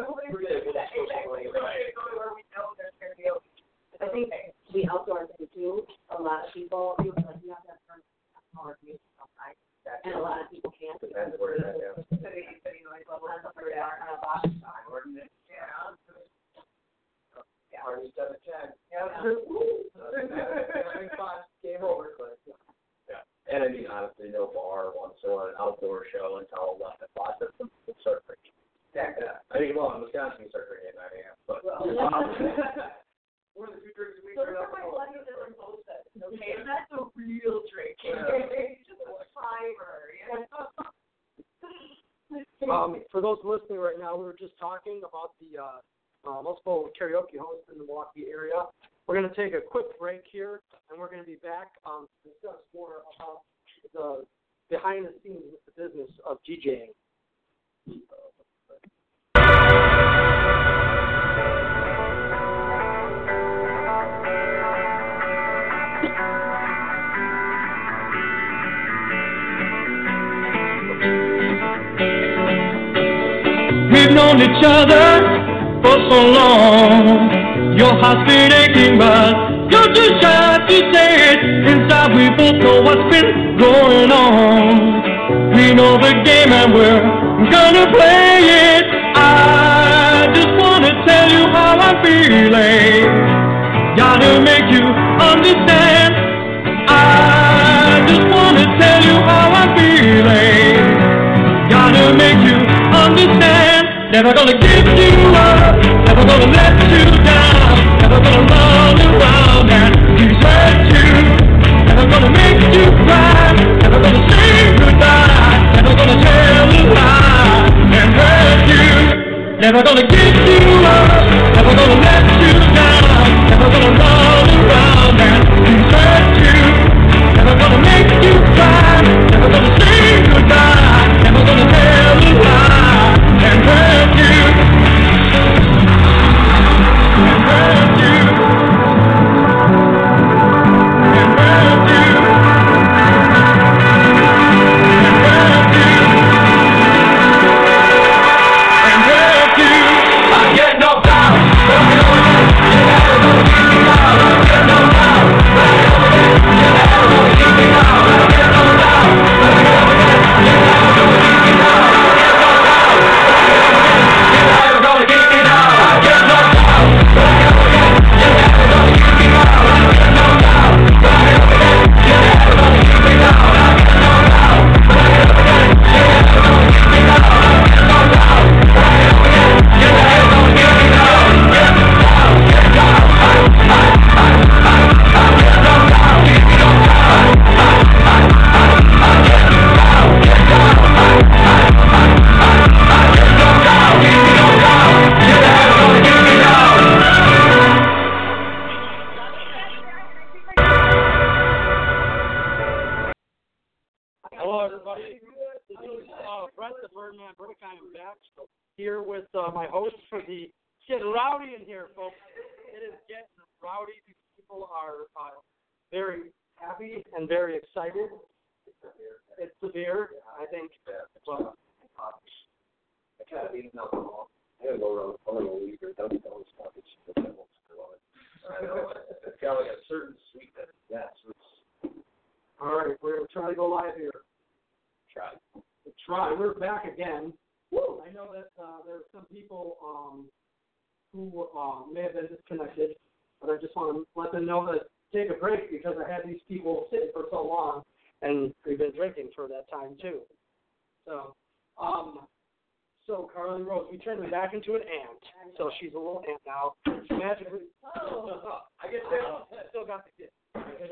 I think the outdoor thing too, a lot of people, you have to have more music outside, and a lot of people can't. Depends where it's at, yeah. Party's done at 10. Yeah. Having fun. Game over. But, Yeah. And I mean, honestly, no bar wants to run an outdoor show until 11 o'clock. That's start drinking. Yeah. I think, in Wisconsin, we start drinking at 9 a.m. But, one of the 2 drinks a week. So that's my lucky that we're both set. Okay, and that's a real drink. It's just a timer. For those listening right now, we were just talking about the multiple karaoke hosts in the Milwaukee area. We're going to take a quick break here, and we're going to be back to discuss more about the behind the scenes with the business of DJing. We've known each other for so long. Your heart's been aching, but you're too shy to say it. Inside we both know what's been going on. We know the game and we're gonna play it. I just wanna tell you how I'm feeling. Gotta make you understand. I just wanna tell you how I'm feeling. Gotta make you understand. Never gonna give you up, never gonna let you down, never gonna run around and desert you, never gonna make you cry, never gonna say goodbye, never gonna tell a lie and hurt you, never gonna give you up, never gonna let you down, never gonna run around and desert you, never gonna make you cry, never gonna say goodbye, never gonna tell a lie and hurt you. And hurt you. And hurt you. And hurt you. And hurt you. I get knocked out. I get knocked out. I get knocked out. Hello, everybody. This is Brett, the Birdman Burdick. I am back here with my host for the Get Rowdy in here, folks. It is getting rowdy. People are very happy and very excited. It's the beer, I think. Well, I kind of eating alcohol. I gotta go around the corner a week or don't know stuff. It's I know. It's got like a certain sweetness. Yeah, so it's. All right, we're trying to go live here. Try. We're back again. Woo! I know that there are some people who may have been disconnected, but I just want to let them know that take a break because I had these people sitting for so long, and we've been drinking for that time too. So, Carly Rose, we turned her back into an ant. So she's a little ant now. She magically. Oh, I guess I still got the kid.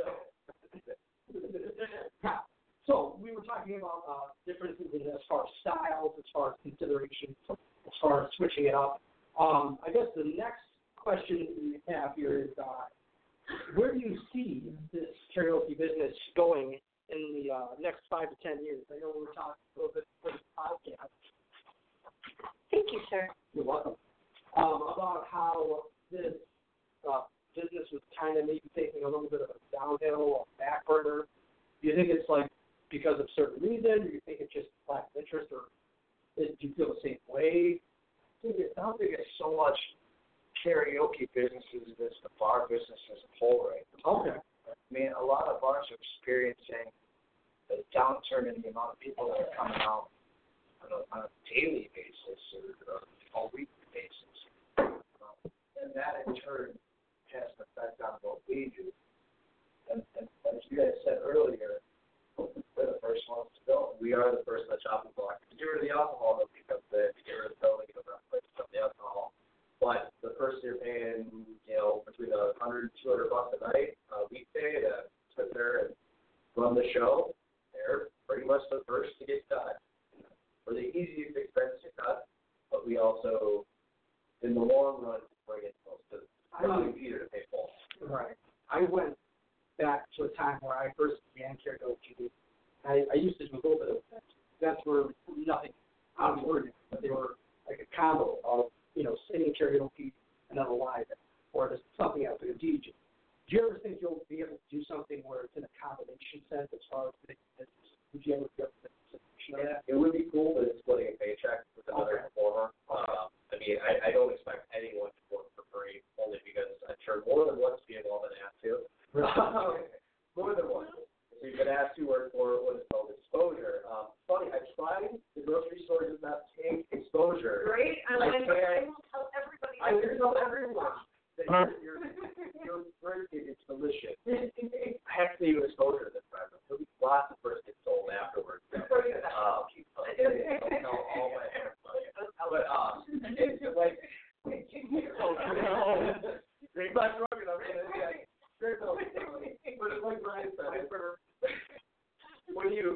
So we were talking about differences as far as styles, as far as considerations, as far as switching it up. I guess the next question we have here is, where do you see this karaoke business going in the next 5 to 10 years? I know we were talking a little bit for the podcast. Thank you, sir. You're welcome. About how this business was kind of maybe taking a little bit of a downhill, a back burner. Do you think it's like because of certain reason? Do you think it's just lack of interest, or do you feel the same way? I don't think it's so much karaoke businesses as the bar business as a whole right now. Okay. I mean, a lot of bars are experiencing a downturn in the amount of people that are coming out on a daily basis or a weekly basis. And that, in turn, has an effect on what we do. And as you guys said earlier, we're the first ones to go. We are the first on the chopping block. To get rid of the alcohol, they'll pick up the, to get rid of the building, they'll pick up the alcohol. But the first you're paying, between $100 and $200 a night, a weekday to sit there and run the show, they're pretty much the first to get cut. We're the easiest expense to cut, but we also, in the long run, bring it close to allowing Peter to pay full. Right. I went back to a time where I first began karaoke. I used to do a little bit of that. That's where nothing out of the ordinary, but they were like a combo of, singing karaoke and then a live, or just something else, like a DJ. Do you ever think you'll be able to do something where it's in a combination sense as far as the business? Would you ever be able to do that? It would be cool, but it's splitting a paycheck with another performer. I don't expect anyone to work for free, only because I'm sure more than once people have been asked to. More than once. So you've been asked to work for what is called exposure. Funny, I tried. The grocery store does not take exposure. Great. I will tell everybody. I will tell everyone that your birthday is delicious. I have to do exposure this time. There'll be lots of birthdays sold afterwards. Don't tell all my but it's like great not drunk enough. But it's like Brian said, when you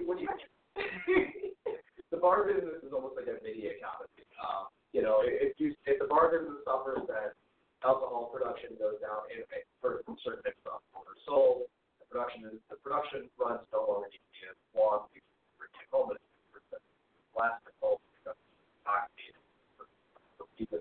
the bar business is almost like a media comedy. If the bar business suffers, that alcohol production goes down for certain types of alcohol are sold. The production runs no longer need to be as long to take home as the last result intoxicated for people.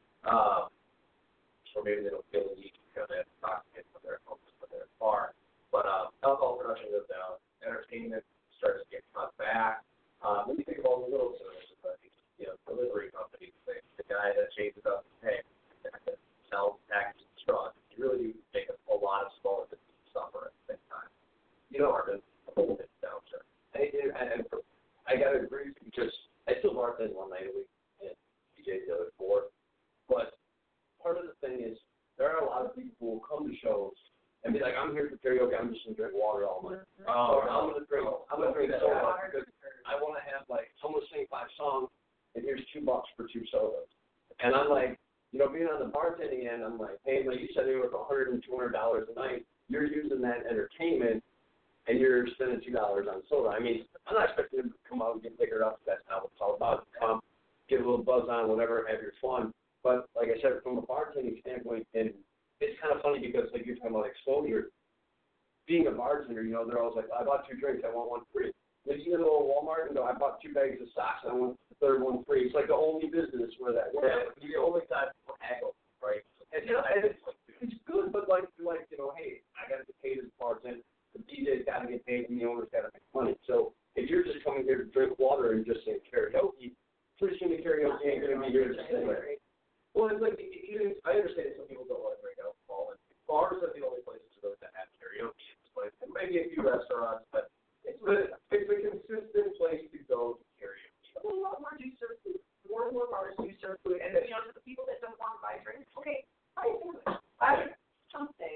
Or maybe they don't feel the need to become intoxicated when they're home, when they're at the bar. But alcohol production goes down. Entertainment starts to get cut back. When you think of all the little services, delivery companies, the guy that chases up, hey, sells packages of straws. You really do make a lot of smaller businesses suffer at the same time. Arvin, a little bit downturn. I got to agree because I still bartend one night a week and DJ the other 4. But part of the thing is there are a lot of people who will come to shows and be like, I'm here for karaoke, I'm just going to drink water all night. I'm going to drink soda because I want to have someone sing 5 songs and here's $2 for 2 sodas. And I'm like, being on the bartending end, I'm like, hey, you said they were $100 and $200 a night. You're using that entertainment, and you're spending $2 on soda. I mean, I'm not expecting them to come out and get bigger up. That's not what it's all about. Come, get a little buzz on, whatever, have your fun. But like I said, from a bartending standpoint, and it's kind of funny because like you're talking about exposure. Being a bartender, they're always like, I bought 2 drinks, I want 1 free. Then you go to Walmart and go, I bought 2 bags of socks, I want the third one free. It's like the only business where that works. Yeah, the only time people haggle, right? And, it's good, but hey, I got to get paid as a bartender. The DJ's got to get paid, and the owner's got to make money. So if you're just coming here to drink water and just sing karaoke, pretty soon the karaoke ain't going to be here to sing. Well, it's like, I understand some people don't want to drink alcohol, and bars are the only places to go to have karaoke. And maybe a few restaurants, but it's a consistent place to go to karaoke. Well, a lot more do serve food. More and more bars do serve food. And, the people that don't want to buy drinks, okay, buy something.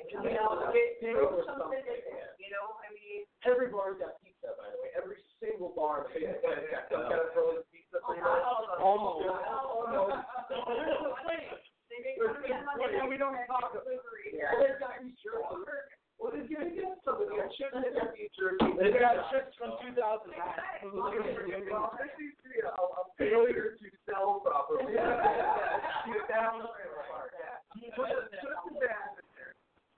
Every bar's got pizza, by the way. Every single bar has some kind of frozen pizza. Almost. We don't talk delivery here. Well, they've got beef jerky. Well, they're going to get some of their chips. They've got beef jerky. They've got chips from 2009. Well, this seems to be a failure to sell properly. Get down the bar. Put the gas in there.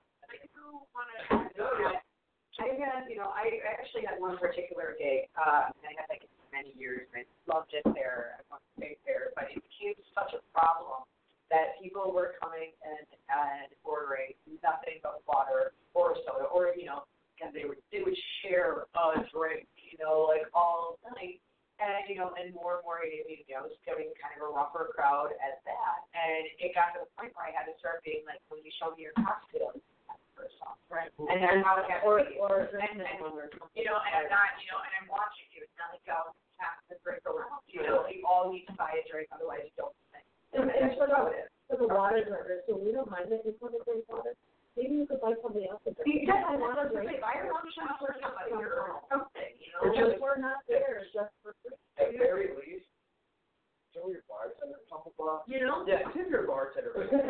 I actually had one particular gig, and I had that gig for many years, and I loved it there. I wanted to stay there, but it became such a problem that people were coming and ordering nothing but water or soda, or and they would share a drink, all night, and more and more, I was getting kind of a rougher crowd at that, and it got to the point where I had to start being like, when you show me your cocktail. Right. And then how it got and I'm not, and I'm watching you. It's not like y'all have to drink around. You all need to buy a drink, otherwise you don't think. And for the water drinkers, so we don't mind if you want to drink water. Maybe you could buy somebody else to drink. Yeah, I want to drink. Buy your own shot or something, Because we're not there just for free. At the very least, show your bartender a couple bucks. Yeah, tip your bartender.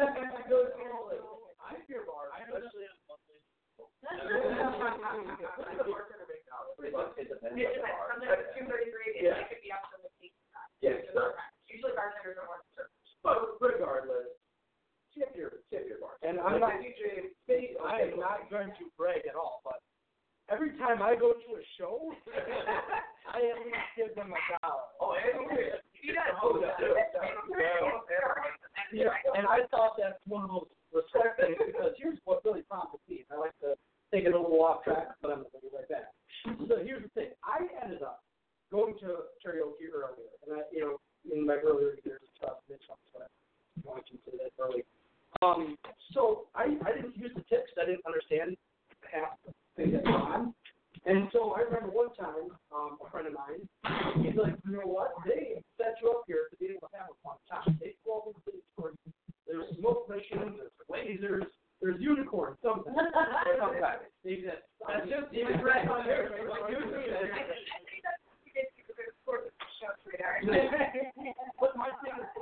I'm your bartender. Especially on Monday. Bartender makes out. It depends. Sometimes it's $2.33, and it could be up to $15. Yeah. Usually bartenders are more service. But regardless, tip your bartender. And I'm not going to brag at all, but I go to a show, I at least give them $1. Oh, and Yeah, and I thought that's one of those respect things because here's what really prompted me. I like to take it a little off track, but I'm going to be right back. So here's the thing. I ended up going to karaoke earlier, and in my earlier years of stuff, but I'm going to say that early. So I didn't use the tips. I didn't understand half the thing that's on. And so I remember one time, a friend of mine, he's like, you know what? They set you up here to be able to have a fun time. They go over to the store. There's smoke machines, there's lasers, there's unicorns, something. Sometimes. They exist. That's just even right on there. But my thing is,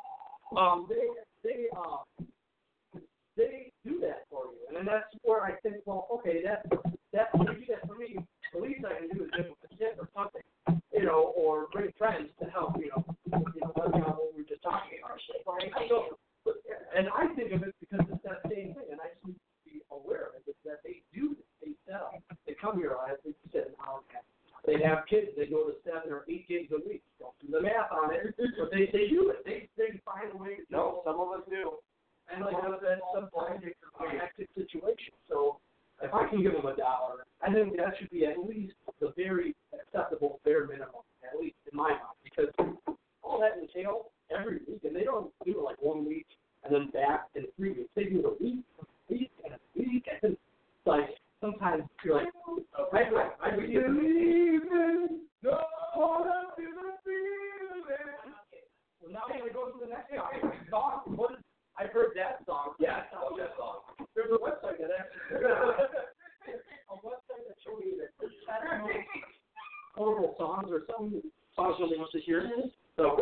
they do that for you, and then that's where I think, well, okay, that you do that for me. The least I can do is give them a tip or something, or bring friends to help, what we were just talking about. So, and I think of it because it's that same thing, and I just need to be aware of it. It's that they do this. They sell. They come here, as you said, they have kids. They go to 7 or 8 gigs a week. Don't do the math on it, but they do it. They find a way. No, some of us do. And like I said, sometimes it's a hectic situation. So if I can give them $1, I think that should be at least the very acceptable bare minimum, at least in my mind, because all that entails every week, and they don't do it like 1 week and then back in 3 weeks. They do it a week, and it's like sometimes you're like, I believe in no one to the feeling. Well, now I'm gonna go to the next song. What is? I've heard that song. Yeah, I love that song. There's a website that actually showed me that horrible songs or some songs nobody wants to hear. So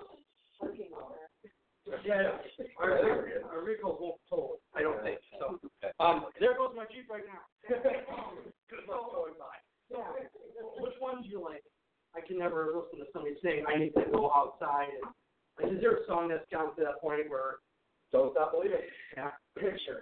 yeah, our vehicles won't toll. I don't think so. There goes my Jeep right now. Good luck going by. Yeah. Which one do you like? I can never listen to somebody saying I need to go outside. And is there a song that's gotten to that point where don't stop believing? Yeah. Picture.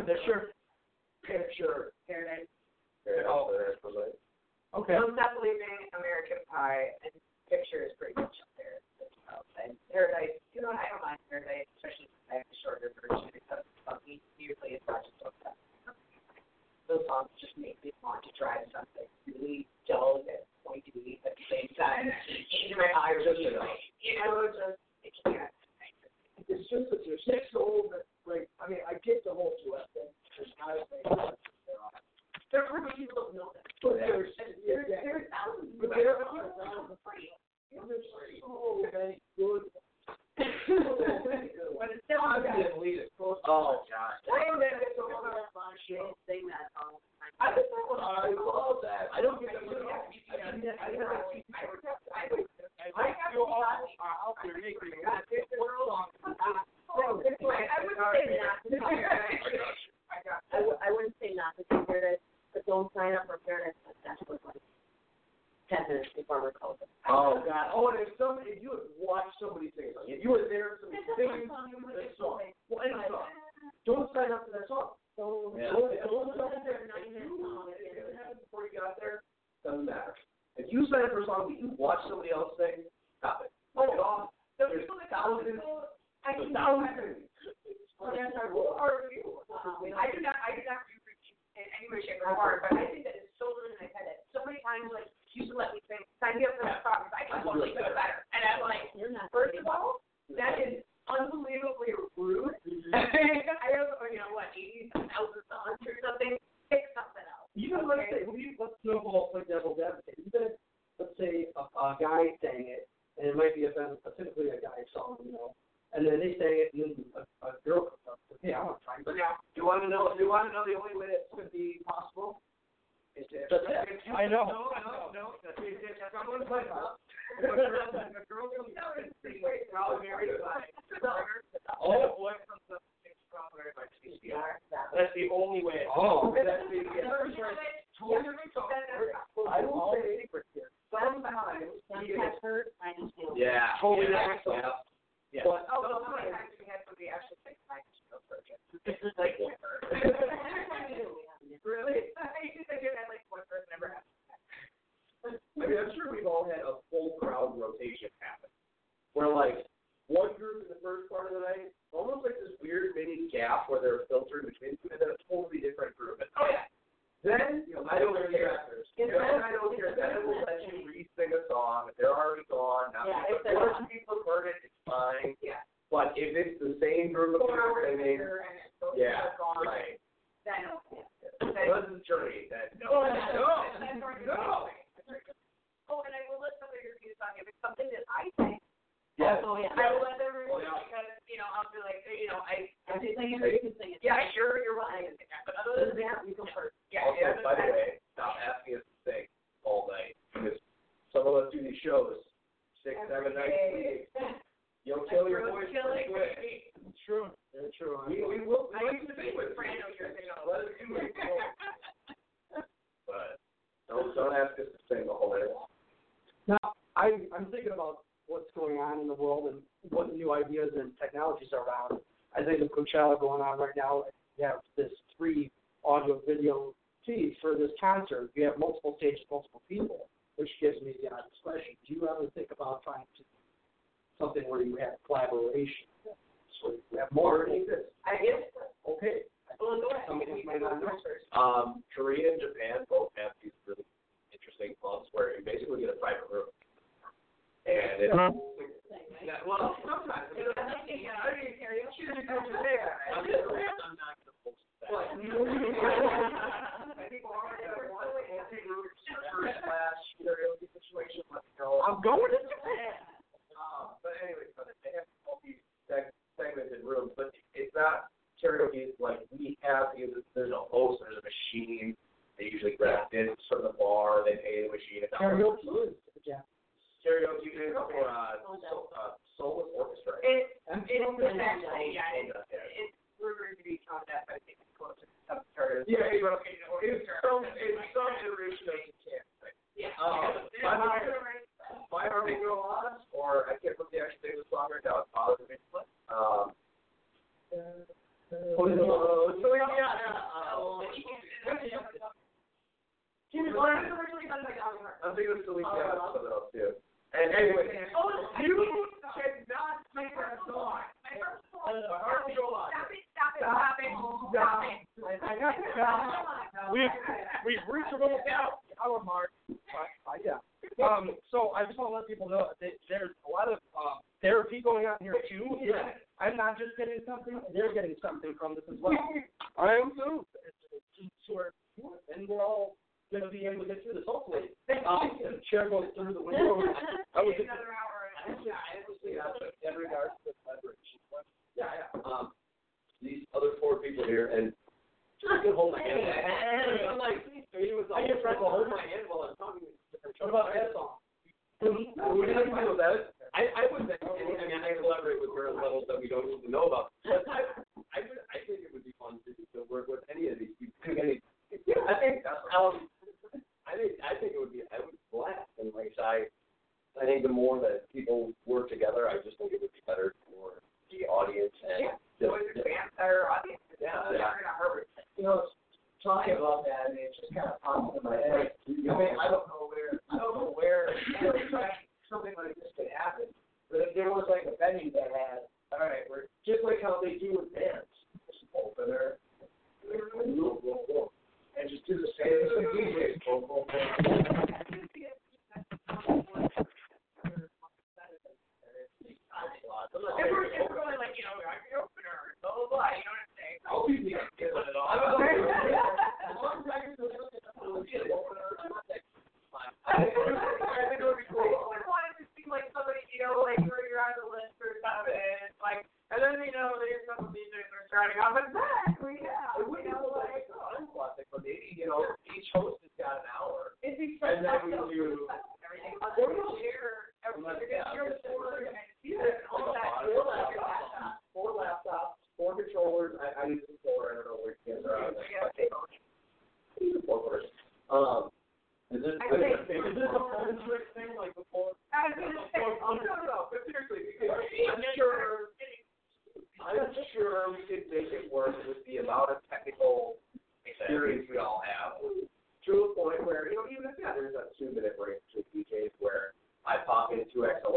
Paradise. Oh. Okay. Don't Stop Believing, American Pie, and Picture is pretty much up there. And Paradise, I don't mind Paradise, especially if I have the shorter version because usually it's not just Don't Stop. Those songs just make me want to drive something really dull and pointy at the same time. Into my eyes, just it can't. It's just that you're 6 old, like, I mean, I get the whole duet thing. There's guys There are people who know that. but there's thousands. but they're free. They're so very good. But it's still I can't believe it. Oh, gosh. Sing that song. I love that. I don't get that. I feel all out there making I wouldn't say not to do Paradise, but don't sign up for Paradise. That was like 10 minutes before we're closing. Oh God! Oh, and if you had watched somebody sing something, if you were there, somebody singing that song. Well, any song. Don't sign up for that song. Don't sign up there. Before you got there, doesn't matter. If you sign up for a song that you watch somebody else sing, stop it. Get off. There's thousands. I do not reach in any way, shape, or form, but I think that it's children in my head that so many times, like, used to let me sing, sign me up for that song, I can totally do it better. And I'm like, first of all, that is unbelievably rude. I have, 80,000 songs or something. Pick something else. Even let's snowball play devil's advocate. Even if, let's say, a guy sang it, and it might be typically a guy song, and then they sang it, and then a girl comes up, hey, I want to try it. But now, you want to know the only way that could be possible? I know. No. That's not what I'm talking about. A girl comes up and sings, probably married by a boy comes up and sings probably by CCR. That's the only way. Oh. That's the I don't say secrets here. Sometimes Yeah. Totally yeah. different. Yeah. But Sometimes we had somebody actually sing my project. like Really? I used to think that like one person never has. mean, I'm sure we've all had a full crowd rotation happen, where like one group in the first part of the night, almost like this weird mini gap where they're filtered between two, and then a totally different group. And, then I don't care. Then I don't care. Then I will let you re-sing a song. If they're already gone, if the first people heard it, it's fine. Yeah. But if it's the same group of people singing, right. Then wasn't Journey. No. Oh, and I will let somebody repeat a song if it's something that I think. Yes. Oh, yeah. I will let them repeat because, I'll be like, I can sing it or you can sing it. Yeah, sure, you're right. But other than that, we go first. Yeah. Also, by the way, stop asking us to sing all night because some of us do these shows 6, 7 nights a week. You'll kill your voice pretty quick. It's true. It's true. We will. I used to sing with Brando years ago. Let us do it. But don't ask us to sing the whole day long. Now, I'm thinking about what's going on in the world and what new ideas and technologies are around. I think of Coachella going on right now. You have this free audio video feed for this concert. You have multiple stages, multiple people, which gives me the obvious question. Do you ever think about trying to something where you have collaboration? So you have more than this. I guess. Okay. Korea and Japan both have these really interesting clubs where you basically get a private room. And it's sometimes. I'm not going to post that. I think we're already at one anti-group karaoke situation. I'm going to Japan. But anyway, they have all these segmented rooms, but it's not karaoke like we have. There's a host, there's a machine. They usually grab it from the bar, they pay the machine. Karaoke is karaoke or solo orchestra. It's actually, it's rumored to be called that, but I think it's closer to some sort of. Yeah, it's some iteration of the My Heart Will Go On, or I can't remember the actual name of the song right now. It's Father of England. I'm thinking of Celine Dion or something else too. And anyway, you cannot sing that song. My Heart Will Go On. Stop it. We've reached a little hour mark. Yeah. So I just want to let people know that there's a lot of therapy going on here too. Yeah. I'm not just getting something; they're getting something from this as well. I am too. It's short, and we're all going to be able to get through this hopefully. The chair goes through the window. Another hour. In regards to collaboration, these other 4 people here, and I can hold my hand. I'm like, he was like, I can hold my hand while I'm talking. What about that song? What do you think of that? I would think, I collaborate with various levels that we don't even know about. But I think it would be fun to work with any of these people. I think it would be. I would blast, and like I think the more that people work together, I just think it would be better for the audience and better audience. Talking about that, it just kind of popped in my head. I don't know where something like this could happen. But if there was like a venue that had, all right, we're just like how they do with bands, just opener, and just do the same as the DJs. If we're going like, I'm the opener, blah, blah, blah, you know what I'm saying? I'll be the opener at all. I think it would be cool. I wanted to seem like somebody, like where you're on the list or something, and it's like, and then, there's some DJs are starting off, exactly, yeah. I'm classic, but maybe, each host has got an hour. It'd be and then we do everything. Four laptops, 4 controllers. I use the 4. I don't know where kids are. Is this a phone switch thing like before? No, but seriously, I'm sure we could make it work with the amount of technical experience we all have to a point where, even if there's a 2-minute break between DJ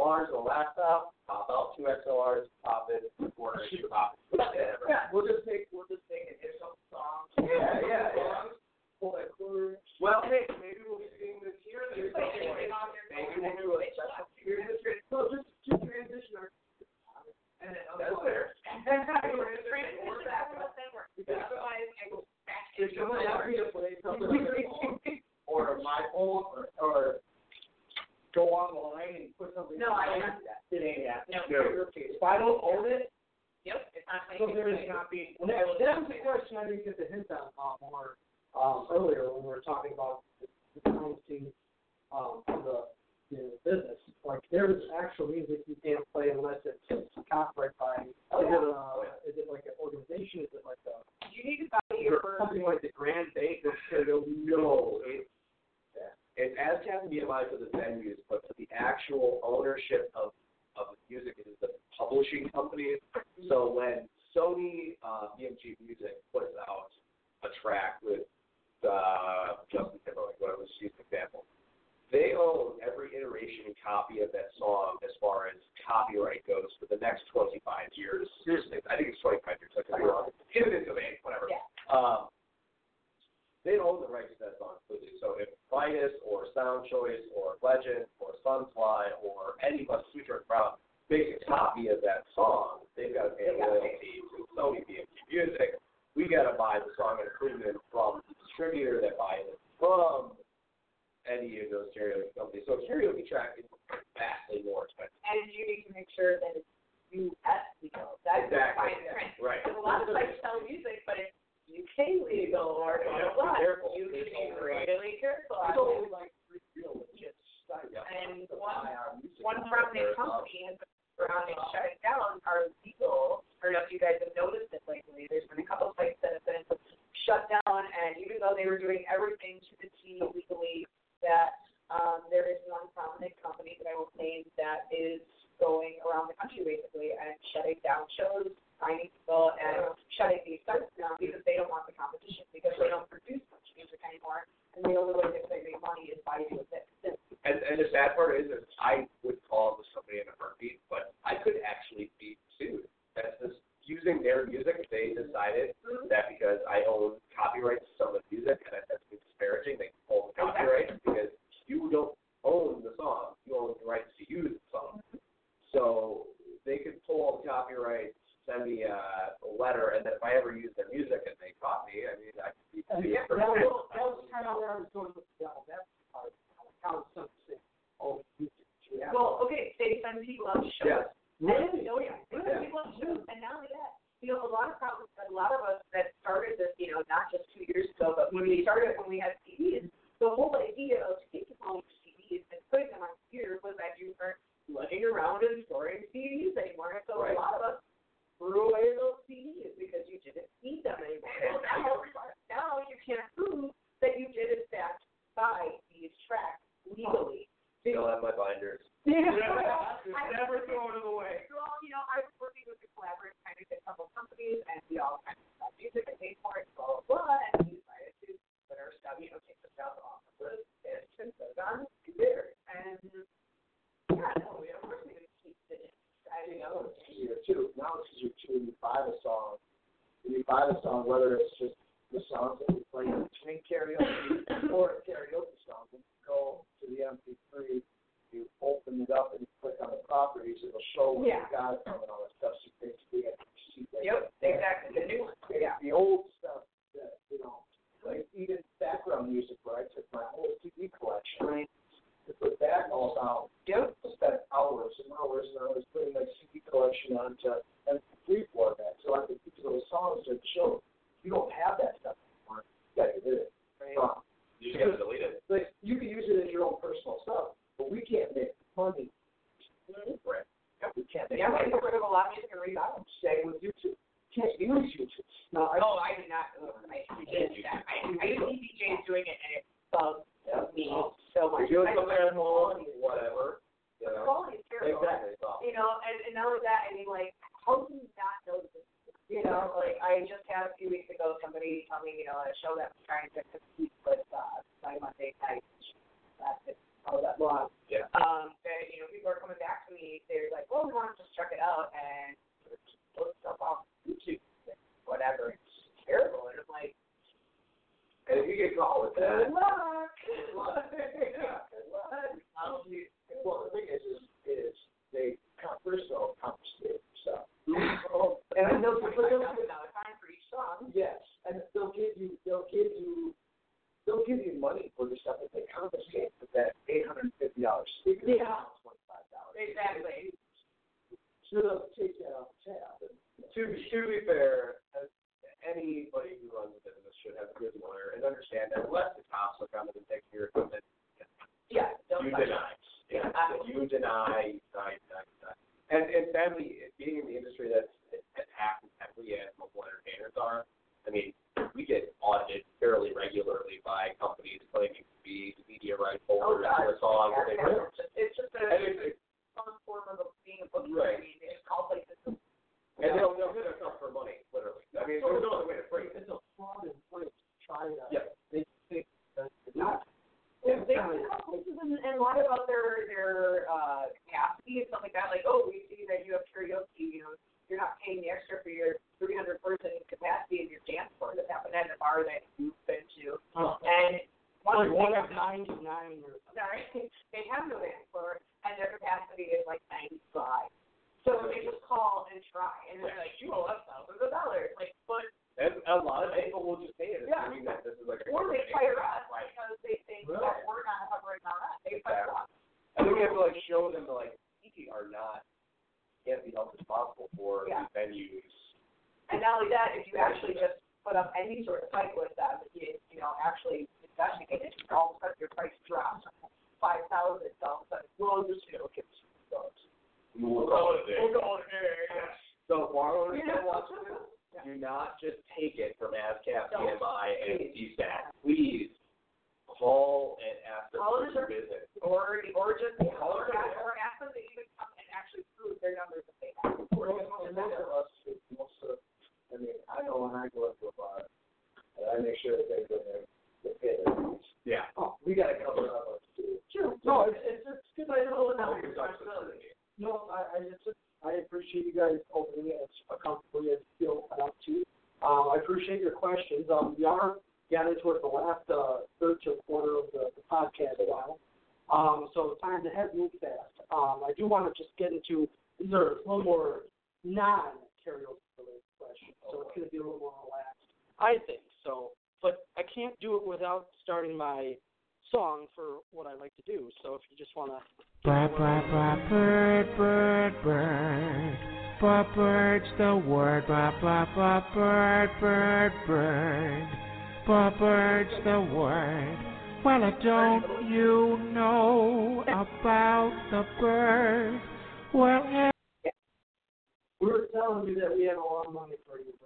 XLRs on a laptop, pop out 2 XLRs, pop it, recorder, pop it. Yeah, we'll just take an initial song. Yeah. Pull that quarter. Well, hey, maybe we'll be seeing this here. Maybe we'll do a special series. No, just transition our. And then That's fair. Or my phone, or go online and put something. No, I don't do that. It ain't that. No. If I don't own it, Yep, it's not so making there is sense. copy. That was the question I didn't get the hint on more earlier when we were talking about the currency of the business. Like there's actual music you can't play unless it's copyright by. Is it like an organization? Is it like a? You need to buy your Something like the Grand Bank or No, it's ASCAP and BMI for the venues, but for the actual ownership of the music, it is the publishing company. So when Sony BMG Music puts out a track with Justin Timberlake, whatever, let's use an example, they own every iteration and copy of that song as far as copyright goes for the next 25 years. Seriously, I think it's 25 years. I could be wrong. Eminent domain, whatever. Yeah. They own the rights to that song completely. So if Midas or Sound Choice or Legend or Sunfly or anybody, Sweet George Brown, makes a copy of that song, they've got to pay royalty to Sony BMG Music. We got to buy the song and improvement from the distributor that buys it from any of those karaoke companies. So a karaoke track is vastly more expensive. And you need to make sure that it's U.S. legal. That's Exactly. fine print. Right. Because a lot of sites sell music, but it's UK legal or blah, blah, blah. Careful. You need to be really careful. I don't like real legit stuff. And one prominent company has been around and shut it down are legal. I don't know if you guys have noticed it lately. There's been a couple of sites that have been shut down, and even though they were doing everything to the T legally, that there is one prominent company that I will name that is going around the country basically and shutting down shows, finding people, and shutting these sites down because they don't want the competition, because they don't produce much music anymore, and the only way that they make money is by music. And the sad part is I would call this company in a heartbeat, but I could actually be sued. That's just using their music. If they decided that because I own copyrights to some of the music and that's disparaging, they can pull the copyright because you don't own the song. You own the rights to use the song. So they could pull all the copyrights, send me a letter, and then if I ever use their music and they caught me, I mean, I could be sued. That was kind of where I was going with the devil. That's part. How something. Oh, yeah. Well, okay, say some people love shows. Yes. Oh yeah, people love shows, and not only that, a lot of us that started this, not just 2 years ago, but when we started, when we had CDs, the whole idea of taking all these CDs and putting them on computers was that you weren't lugging around and storing CDs anymore. And so a lot of us threw away those CDs because you didn't need them anymore. Now you can prove that you did in fact buy these tracks legally. Still have my binders. I never throw them away. Well, I was working with a collaborative kind of a couple companies, and we all kind of got music and paid for it, blah, blah, blah, and we decided to put our stuff, take the stuff off the list and put it on the computer. And, of course we would keep it in. Here too. Now it's easier too when you buy the song. When you buy the song, whether it's just the songs that we play in between karaoke or a karaoke song, when you go to the MP3, you open it up and you click on the properties, it'll show where you got it from and all that stuff. So basically, you see that. Yep, exactly. The new one. Yeah. The old stuff that, like even background music, where I took my whole CD collection, to put that all down. I spent hours and hours and hours putting my CD collection onto MP3 format so I could get to those songs that show. You don't have that stuff anymore. You got to get rid of it. Right. You just have to delete it. Like, you can use it as your own personal stuff, but we can't make money. Right. Yeah, we can't make Yeah, money. we get rid of a lot of music and I'm saying with YouTube. You can't use YouTube. No, I did not. I did that. I see DJs doing it, and it bugs me so much. You're doing something at home, whatever. The quality is terrible. Exactly. And not only that, I mean, like, how do you not know this? Like, I just had a few weeks ago somebody tell me, a show that was trying to compete with by Monday night. That long. Yeah. And, people are coming back to me. They're like, well, we want to just check it out and post stuff off YouTube, whatever. It's terrible. And I'm like, and if you get caught with that, good luck. Good luck. Good luck. Well, the thing is they first of all confiscate stuff. And I know $5,000 fine for each song. Yes, and they'll give you money for the stuff that they confiscate, but that $850 speaker Yeah. $25. Exactly. So they'll take that off the tab. to be fair, anybody who runs a business should have a good lawyer and understand that unless the cops are coming and take your equipment, Yeah. you deny. Yeah, you deny. And sadly, being in the industry that's attacked as heavily as mobile entertainers are, I mean, we get audited fairly regularly by companies claiming to be media rights holders for a song. It's just some form of being a bookie. Right. I mean, it's called like this. And they'll hit us up for money, literally. I mean, there's no other way to phrase it. It's a fraud in place to try that. Yeah. They think that it's not. And a lot about their capacity and stuff like that. Like, oh, we see that you have karaoke. You know, you're not paying the extra for your 300-person capacity in your dance floor. That happened at a bar that you've been to. And One of 99 or sorry, they have no dance floor, and their capacity is like 95. So they just call and try, and they're like, you owe us $1,000. Like, but And a lot of people will just pay it, assuming that this is like a or they fire us Right. because they think that we're not covering our rent. They fire us. I think we have to like show them that we can't be held responsible for these venues. And not only that, if you actually just put up any sort of fight with them, you know, actually investigate it, all of a sudden your price drops $5,000. All of a sudden, well, just get $2. We'll call it We'll go there. So bar owners that watch this, do not just take it from ASCAP, BMI, and CSAC. Please call and ask them for your business. Or just ask them to even come and actually prove their numbers if they have. And then for us, I mean, I know when I go into a bar, I make sure that they go there, they pay their fees. Yeah. Oh, we got to cover up our fees. Sure. No, it's good. I know Help that. yourself to the game. No, I appreciate you guys opening it as comfortably as you feel enough to. I appreciate your questions. We are getting towards the last third to quarter of the podcast now. So time to head move fast. I do want to just get into these are a little more non-karaoke related questions, so it's going to be a little more relaxed. I think so, but I can't do it without starting my song for what I like to do. So if you just want to. Bird, bird, bird, bird. Bird's the word. Bird, bird, bird. Bird's the word. Well, don't you know about the bird? Well, We were telling you that we had a lot of money for you.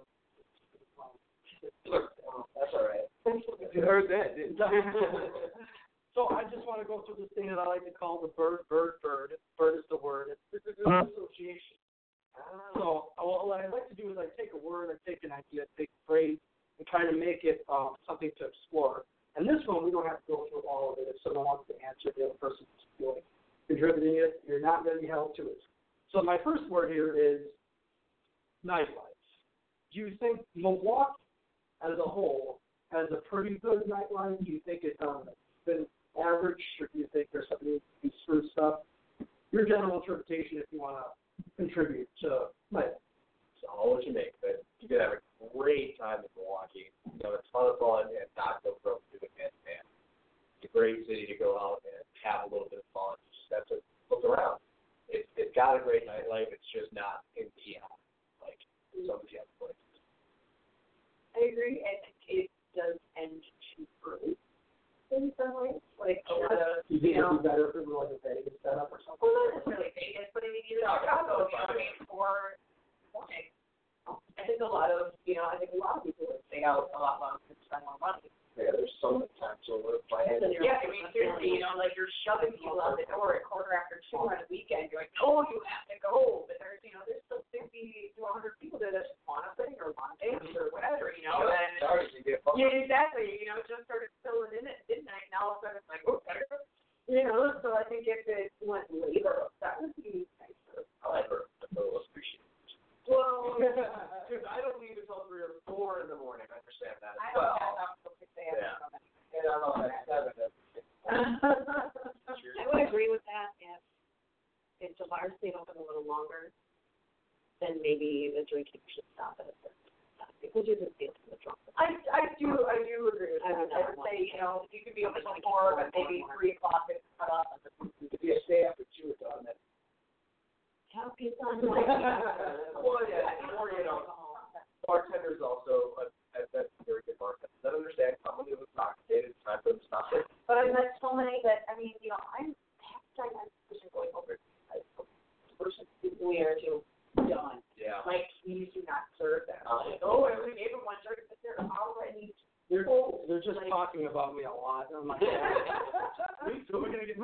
That's all right. You heard that, didn't you? So I just want to go through this thing that I like to call the bird. Bird is the word. It's an association. So what I like to do is I take a word, I take an idea, take a phrase, and kind of make it something to explore. And this one, we don't have to go through all of it. If someone wants to answer, the other person's contributing it, you're not going to be held to it. So my first word here is nightlife. Do you think Milwaukee as a whole has a pretty good nightlife? Do you think it's been average, or do you think there's something to be spruced up? Your general interpretation, if you want to contribute to nightlife. So I'll let you make, but you could have a great time in Milwaukee. You know, a ton of fun and not go broke doing it, and it's a great city to go out and have a little bit of fun. You just have to look around. It's got a great nightlife. It's just not in the like some of the other places. I agree, and it does end too early in some ways. Like a lot of, Do you think it would be better if it were like a Vegas setup or something? well, not necessarily Vegas, but I mean, even Chicago, you know, I mean, for morning. I think a lot of people would stay out a lot longer and spend more money. Yeah, there's so many times over playing. Yeah, I mean, seriously, like you're shoving people out the door at 2:15 on a weekend. You're like, no, you have to go. But there's still 50 to 100 people there that just want to sing or want to dance or whatever, And Sorry, you get fucked. yeah, exactly. Just started filling in at midnight, and all of a sudden it's like, oh, better go. So I think if it went later, that would be if the bars stayed open a little longer, then maybe the drinking should stop at a certain time because you're just feeling the drunk. I do agree with that. I would say, you know, you could be open till 4, but maybe 3 o'clock it's cut off. If you stay after 2 it's on that. Have pizza on Well, yeah, or, you know, bartenders also, that's a very good bartender. They understand somebody was intoxicated, time for them to stop it. But I've met so many that, I mean, you know, I'm half the time I'm going over versus we are too done. Yeah. Like, we do not serve that. Oh, I only gave them one drink, but they're already They're just talking about me a lot. I'm like, me too. We're gonna get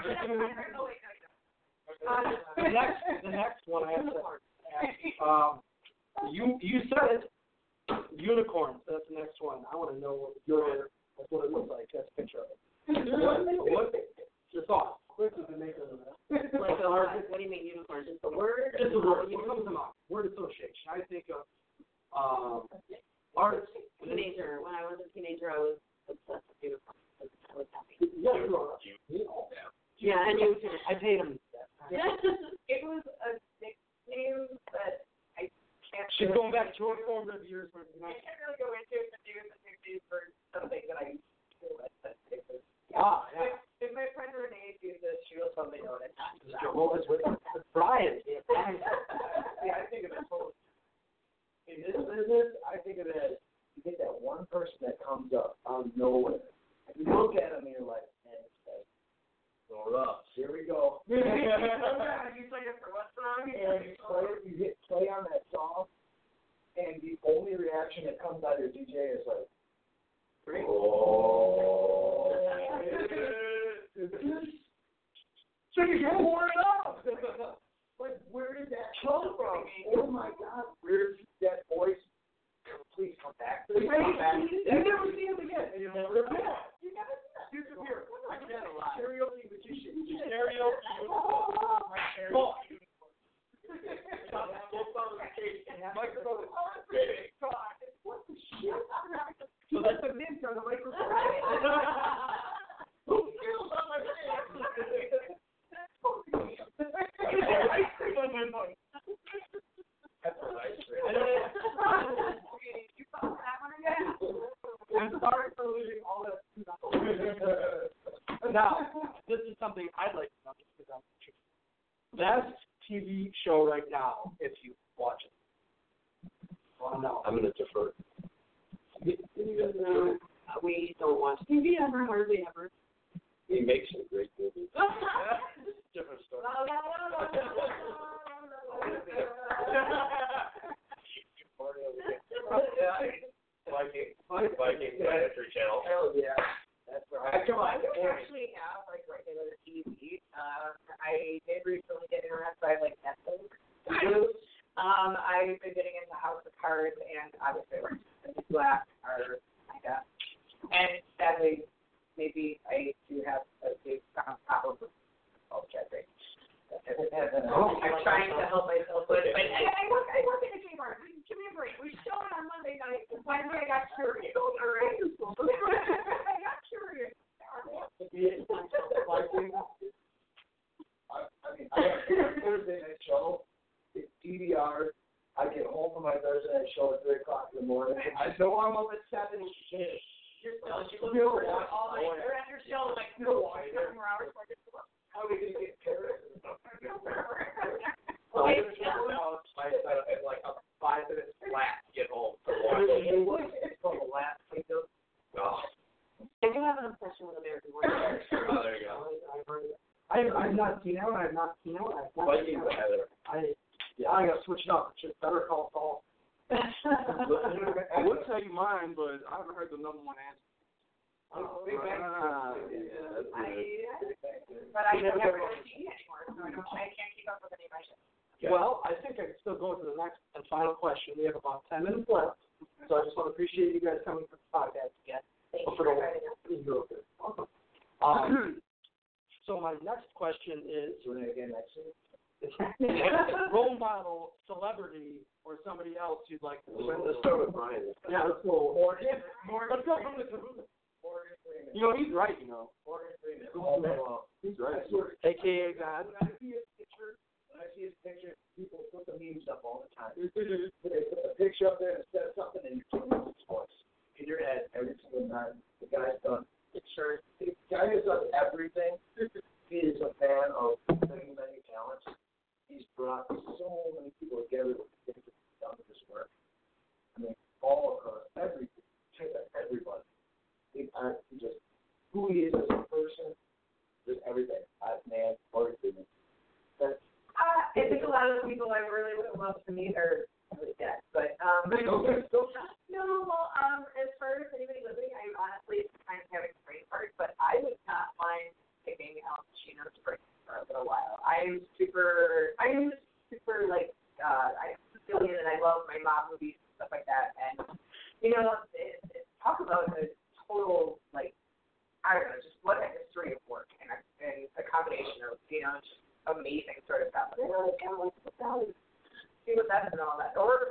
the next one I have to ask. You said it. Unicorns. That's the next one. I want to know what it looks like. That's a picture of it. What's your thoughts? Quick as the maker of that. Like what do you mean unicorn? Just the word? Just the word. What comes to mind? Word association. I think of artists. Teenager. When I was a teenager, I was obsessed with unicorns. I was happy. Yeah, you are. Yeah, and you too. I paid him. It was a nickname that I can't. She's going back to her formative years. I can't really go into it, but it was a nickname for something that I feel like that it was. Yeah. If my friend Renee sees this, she will totally know it. Well, it's with Brian. See, I think of it totally. In this business, I think of it as you get that one person that comes up out of nowhere. You look at them and you're like, man, it's like, roll up. Here we go. You play it for what song? And you hit play on that song, and the only reaction that comes out of your DJ is like, great. Oh. So you get more up. Like, where did that come from? Oh my God, where did that voice please come back? Please come back. You never see him again. You never disappear. I get a lot. Karaoke magician. Karaoke. Microphone. What the shit? So that's a mint on the microphone. Who feels on my face? Ice cream on my mouth. That's ice cream. You found that one again? I'm sorry for losing all that. Now, this is something I'd like to know because I'm best TV show right now if you watch it. Well, no. I'm going to defer. No, we don't watch TV ever, hardly ever. He makes some great movies. Different story. Viking Planetary Channel. Hell yeah. That's right. Come on. I don't actually have like regular TV. I did recently get interested by like Netflix. I've been getting into House of Cards and obviously Black are my God. And sadly, maybe I do have a big problem with Jeffrey. I'm trying to help myself with it. But I work in a Kmart. Give me a break. We showed it on Monday night. Finally, I got curious. All right. I got curious. I mean, I have a Thursday night show. It's DVR. I get home from my Thursday night show at 3 o'clock in the morning. I know I'm up at 7. You're all night. You're at your show like 2 more hours. How are we going to get parents? Okay. Like a 5 minutes flat to get home from watching. It's called the last window. Oh. I do have an obsession with American Warrior. Oh, there you go. I've not seen that one. Vikings are Heather. I got to switch it up. It's just Better Call Saul. I would tell you mine, but I haven't heard the number one answer. Big Bang. But I don't have a TV anymore, so I can't keep up with any of my shit. Yeah. Well, I think I can still go to the next and final question. We have about 10 minutes left, so I just want to appreciate you guys coming for the podcast again. Thank you For for the inviting us. You're okay. Welcome. So my next question is Doing it again next week. role model, celebrity, or somebody else you'd like to Let's start with Brian. Yeah, let's go. Morgan Let's go from the Freeman. You know, he's right, you know. Morgan Freeman. He's right. AKA God. When I see his picture, see his picture. People put the memes up all the time. They put a picture up there and says something in your voice in your head every single time. The guy's done. Sure. The guy has done everything. He is a man of many, many talents. He's brought so many people together to get done with this work. I mean, all across everybody. Just who he is as a person, just everything. Man, everything. I think a lot of the people I really would love to meet are really dead. But no, well, as far as anybody living, I honestly kind of having a brain fart, but I would not mind picking Al Pacino's brain for a little while. I'm super like I'm Sicilian and I love my mob movies and stuff like that. And talk about a total like I don't know, just what a history of work and a combination of just amazing sort of stuff. See what that's and all that. Or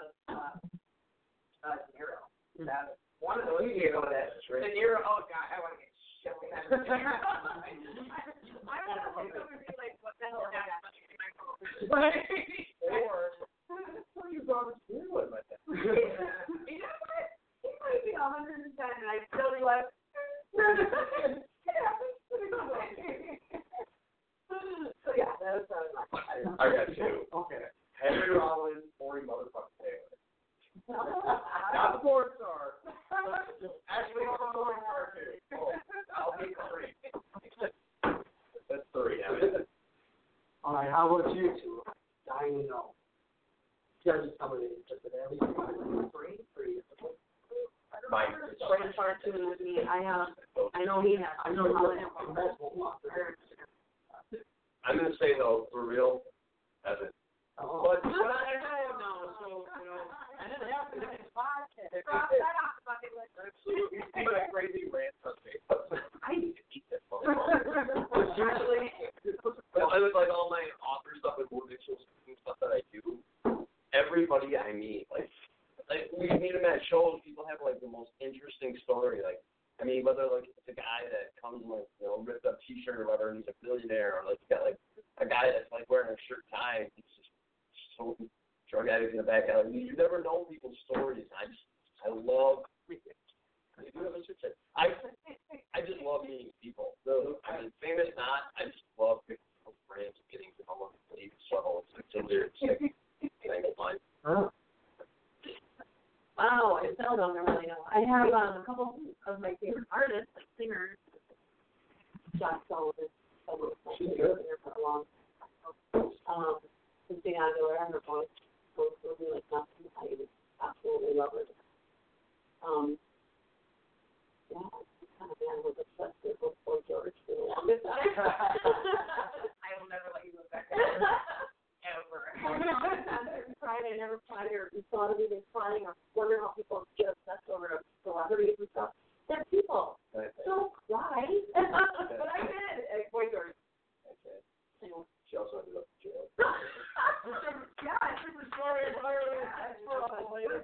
De Niro. One of those people that De Niro. Oh God, I want to get shit with that. I want to look up and be like, what the hell is that? Or you Robert De Niro in my head. You know what? He might be 110, and I'd still be like. So yeah, that was I got two. Okay. Henry Rollins, Maury motherfucking Taylor. Not the porn star. Actually, the porn star too. Oh, I'll be three. That's three. All right, how about you two? Dying to know. You guys just tell me just at everything. Three. Mine. Brain fart too with me. I know he has. I know you have multiple ones. I'm gonna say though, for real, Evan. But I know, so I didn't have to. It's podcast. You see my crazy rant on Facebook. I need to eat this. Seriously? I look like all my author stuff and motivational stuff that I do. Everybody I meet, like we meet them at shows, people have like the most interesting story. Like, I mean, whether like it's a guy that comes in like ripped up T-shirt or whatever, and he's a billionaire, or like you got like a guy that's like wearing a shirt tie, and he's just so drug addict in the back alley. You never know people's stories. I love. I just love meeting people. I mean, famous not. I just love picking up brands and getting to know them. So it's a weird thing of mine. Wow, I still don't really know. I have a couple of my favorite artists, like singers. Josh Sullivan, she's been there for a long time. Christina Aguilera, her voice goes through me like nothing. I absolutely love it. Yeah, kind of man was obsessed with Boy George for the longest time. I will never let you go back there. Ever. I never cried or thought of even crying or wondering how people get obsessed over celebrities and stuff. They're people. Don't cry. But I did. Boy George. Okay. She also ended up in jail. Yeah, this is a story entirely. That's for a later.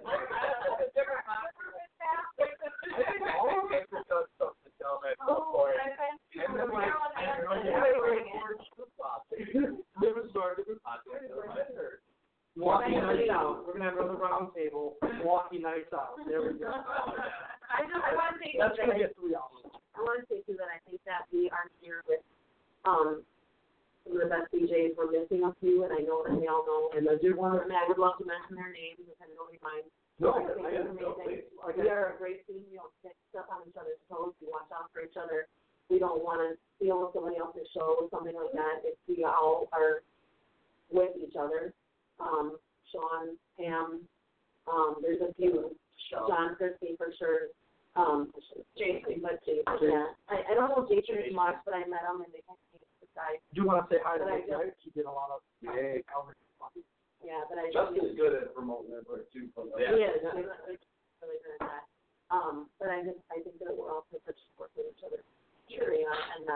Milwaukee Nights Out. We're going to have another round table. Milwaukee Nights Out. There we go. I want to say that's going to get 3 hours. I want to say, too, that I think that we are here with some of the best DJs. We're missing a few, and I know that we all know. And I would love to mention their names if anybody minds. No, I think it's amazing. We are a great team. We don't step on each other's toes. We watch out for each other. We don't want to steal somebody else's show or something like that. If we all are with each other. Sean, Pam, there's a few. John Christie for sure. Jason, but Jason, yeah. I don't know Jason as much, but I met him and they kind of hate the guy. Do you want to say hi to Nick? He did a lot of yeah, but I Justin's good at promoting it, but too. Yeah. He is. He's really good at that. But I think that we're all such support with each other. Sure, and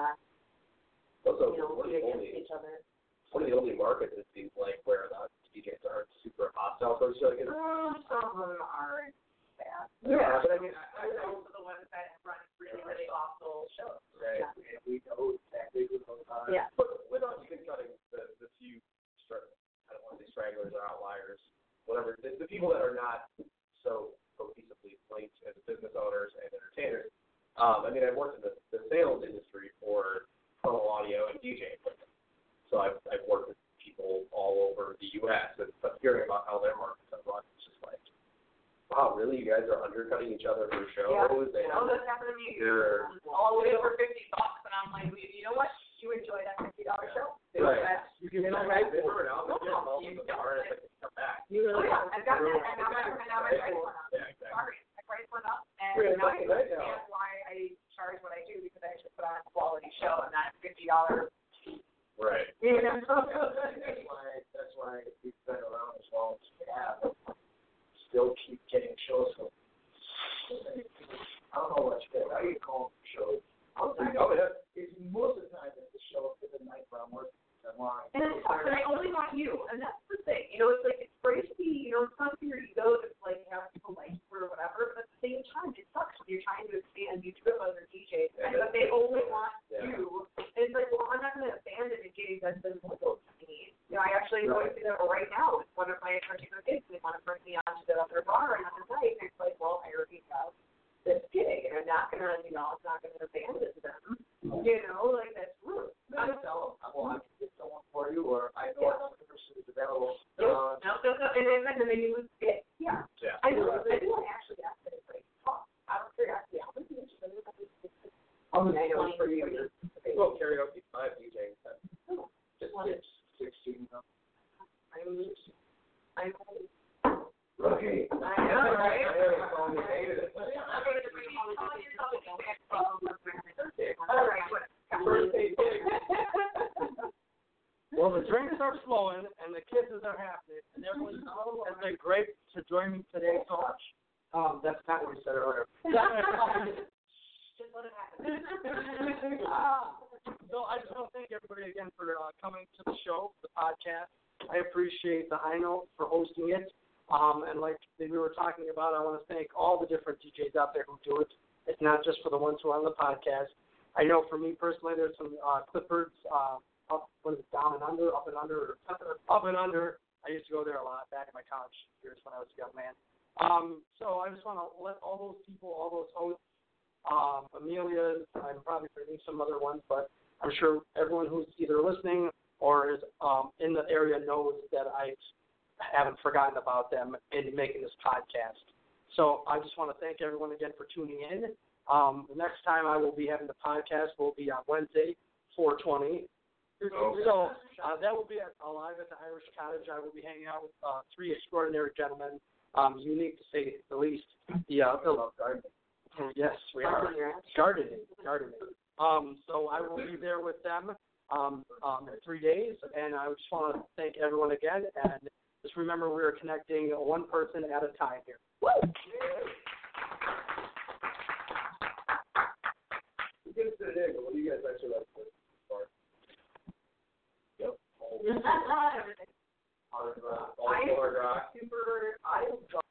we against each other. One of the only markets it seems like where the DJs aren't super hostile for each other. Some of them are bad. Yeah, but I mean, those are the ones that run really, really awful shows. Right. And we know exactly what goes on. Yeah. But without even cutting the few whatever, the people that are not so cohesively linked as business owners and entertainers. I mean, I've worked in the sales industry for tonal audio and DJ equipment. So I've worked with people all over the U.S. and hearing about how their markets have run, it's just like, wow, really? You guys are undercutting each other for shows? Yeah. That's happened to me. All the way over $50, and I'm like, you know what? You enjoy that $50 show. Right. You can come back. I've got that. And now my price went up. Yeah, exactly. Sorry, my price went up, and now I understand why I charge what I do, because I actually put on a quality show and not $50. Right. You know? That's why we've been around as long as we have. Still keep getting shows. So I don't know what you get. How do you call them shows? It's most of the time it's the show for the night where I'm working online. And it sucks, and I only want you, and that's the thing. You know, it's like, it's great to be, you know, it's not for your ego to, like, have people like you or whatever, but at the same time, it sucks when you're trying to expand. You do have other DJs, but they only want you. And it's like, well, I'm not going to abandon a gig that's been local to me. You know, I actually going through that right now with one of my particular gigs. They want to bring me on to the other bar another night, and it's like, well, I already have this gig, and I'm not going to, you know, I'm not going to abandon them. You know, like, that's rude. I tell them, well, I can get someone for you, or I know the person is available. No, and then you lose it. Yeah. I know. I do want to actually ask it. It's like, out of curiosity, how many years have you been? I know it's for you. Well, karaoke, 5 DJs. Just 16. I'm Rookie. I know, right? Well, the drinks are flowing and the kisses are happening, and everyone has been great to join me today so much. That's not what we said earlier. Just let it happen. So I just want to thank everybody again for coming to the show, the podcast. I appreciate the High Note for hosting it. And like we were talking about, I want to thank all the different DJs out there who do it. It's not just for the ones who are on the podcast. I know for me personally, there's some Clippards, up and under. I used to go there a lot back in my college years when I was a young man. So I just want to let all those people, all those hosts, Amelia, I'm probably forgetting some other ones, but I'm sure everyone who's either listening or is in the area knows that I haven't forgotten about them in making this podcast. So I just want to thank everyone again for tuning in. The next time I will be having the podcast will be on Wednesday, 4/20. So that will be live at the Irish Cottage. I will be hanging out with 3 extraordinary gentlemen, unique to say the least. Yes, we are. Gardening. So I will be there with them in 3 days, and I just want to thank everyone again, and just remember we are connecting one person at a time here. Woo! What do you guys actually like to Yep. I'm super.